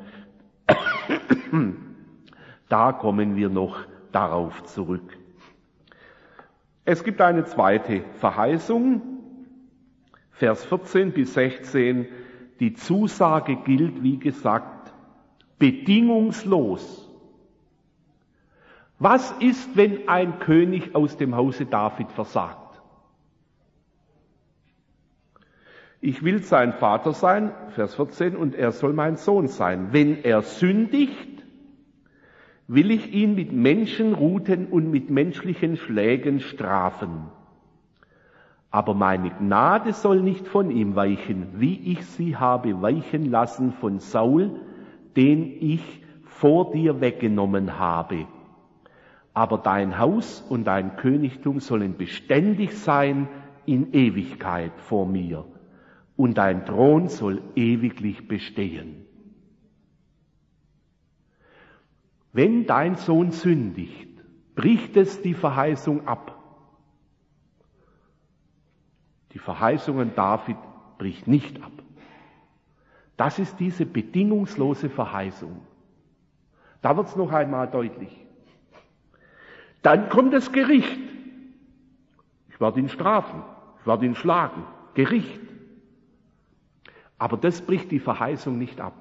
Da kommen wir noch darauf zurück. Es gibt eine zweite Verheißung, Vers 14 bis 16. Die Zusage gilt, wie gesagt, bedingungslos. Was ist, wenn ein König aus dem Hause David versagt? Ich will sein Vater sein, Vers 14, und er soll mein Sohn sein. Wenn er sündigt, will ich ihn mit Menschenruten und mit menschlichen Schlägen strafen. Aber meine Gnade soll nicht von ihm weichen, wie ich sie habe weichen lassen von Saul, den ich vor dir weggenommen habe. Aber dein Haus und dein Königtum sollen beständig sein in Ewigkeit vor mir, und dein Thron soll ewiglich bestehen. Wenn dein Sohn sündigt, bricht es die Verheißung ab. Die Verheißung an David bricht nicht ab. Das ist diese bedingungslose Verheißung. Da wird es noch einmal deutlich. Dann kommt das Gericht. Ich werde ihn strafen, ich werde ihn schlagen. Gericht. Aber das bricht die Verheißung nicht ab.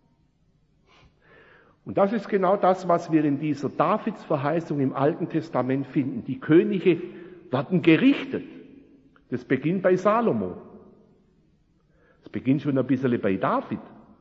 Und das ist genau das, was wir in dieser Davids-Verheißung im Alten Testament finden. Die Könige werden gerichtet. Das beginnt bei Salomo. Das beginnt schon ein bisschen bei David.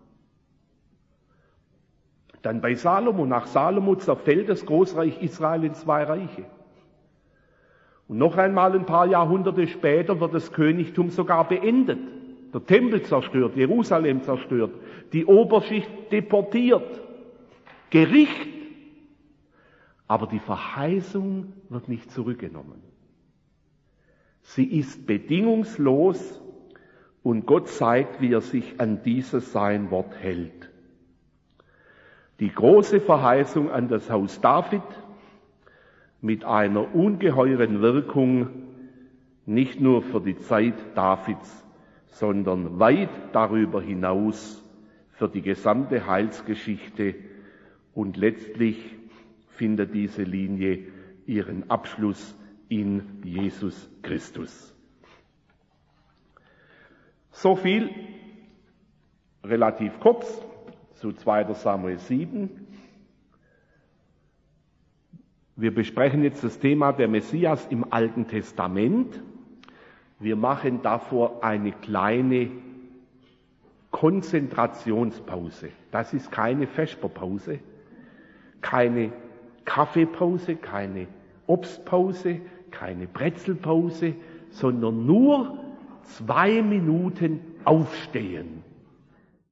Dann bei Salomo. Nach Salomo zerfällt das Großreich Israel in 2 Reiche. Und noch einmal ein paar Jahrhunderte später wird das Königtum sogar beendet. Der Tempel zerstört, Jerusalem zerstört, die Oberschicht deportiert. Gericht. Aber die Verheißung wird nicht zurückgenommen. Sie ist bedingungslos und Gott zeigt, wie er sich an dieses sein Wort hält. Die große Verheißung an das Haus David mit einer ungeheuren Wirkung, nicht nur für die Zeit Davids, sondern weit darüber hinaus für die gesamte Heilsgeschichte, und letztlich findet diese Linie ihren Abschluss in Jesus Christus. So viel relativ kurz zu 2. Samuel 7. Wir besprechen jetzt das Thema der Messias im Alten Testament. Wir machen davor eine kleine Konzentrationspause. Das ist keine Vesperpause, keine Kaffeepause, keine Obstpause, keine Brezelpause, sondern nur 2 Minuten aufstehen.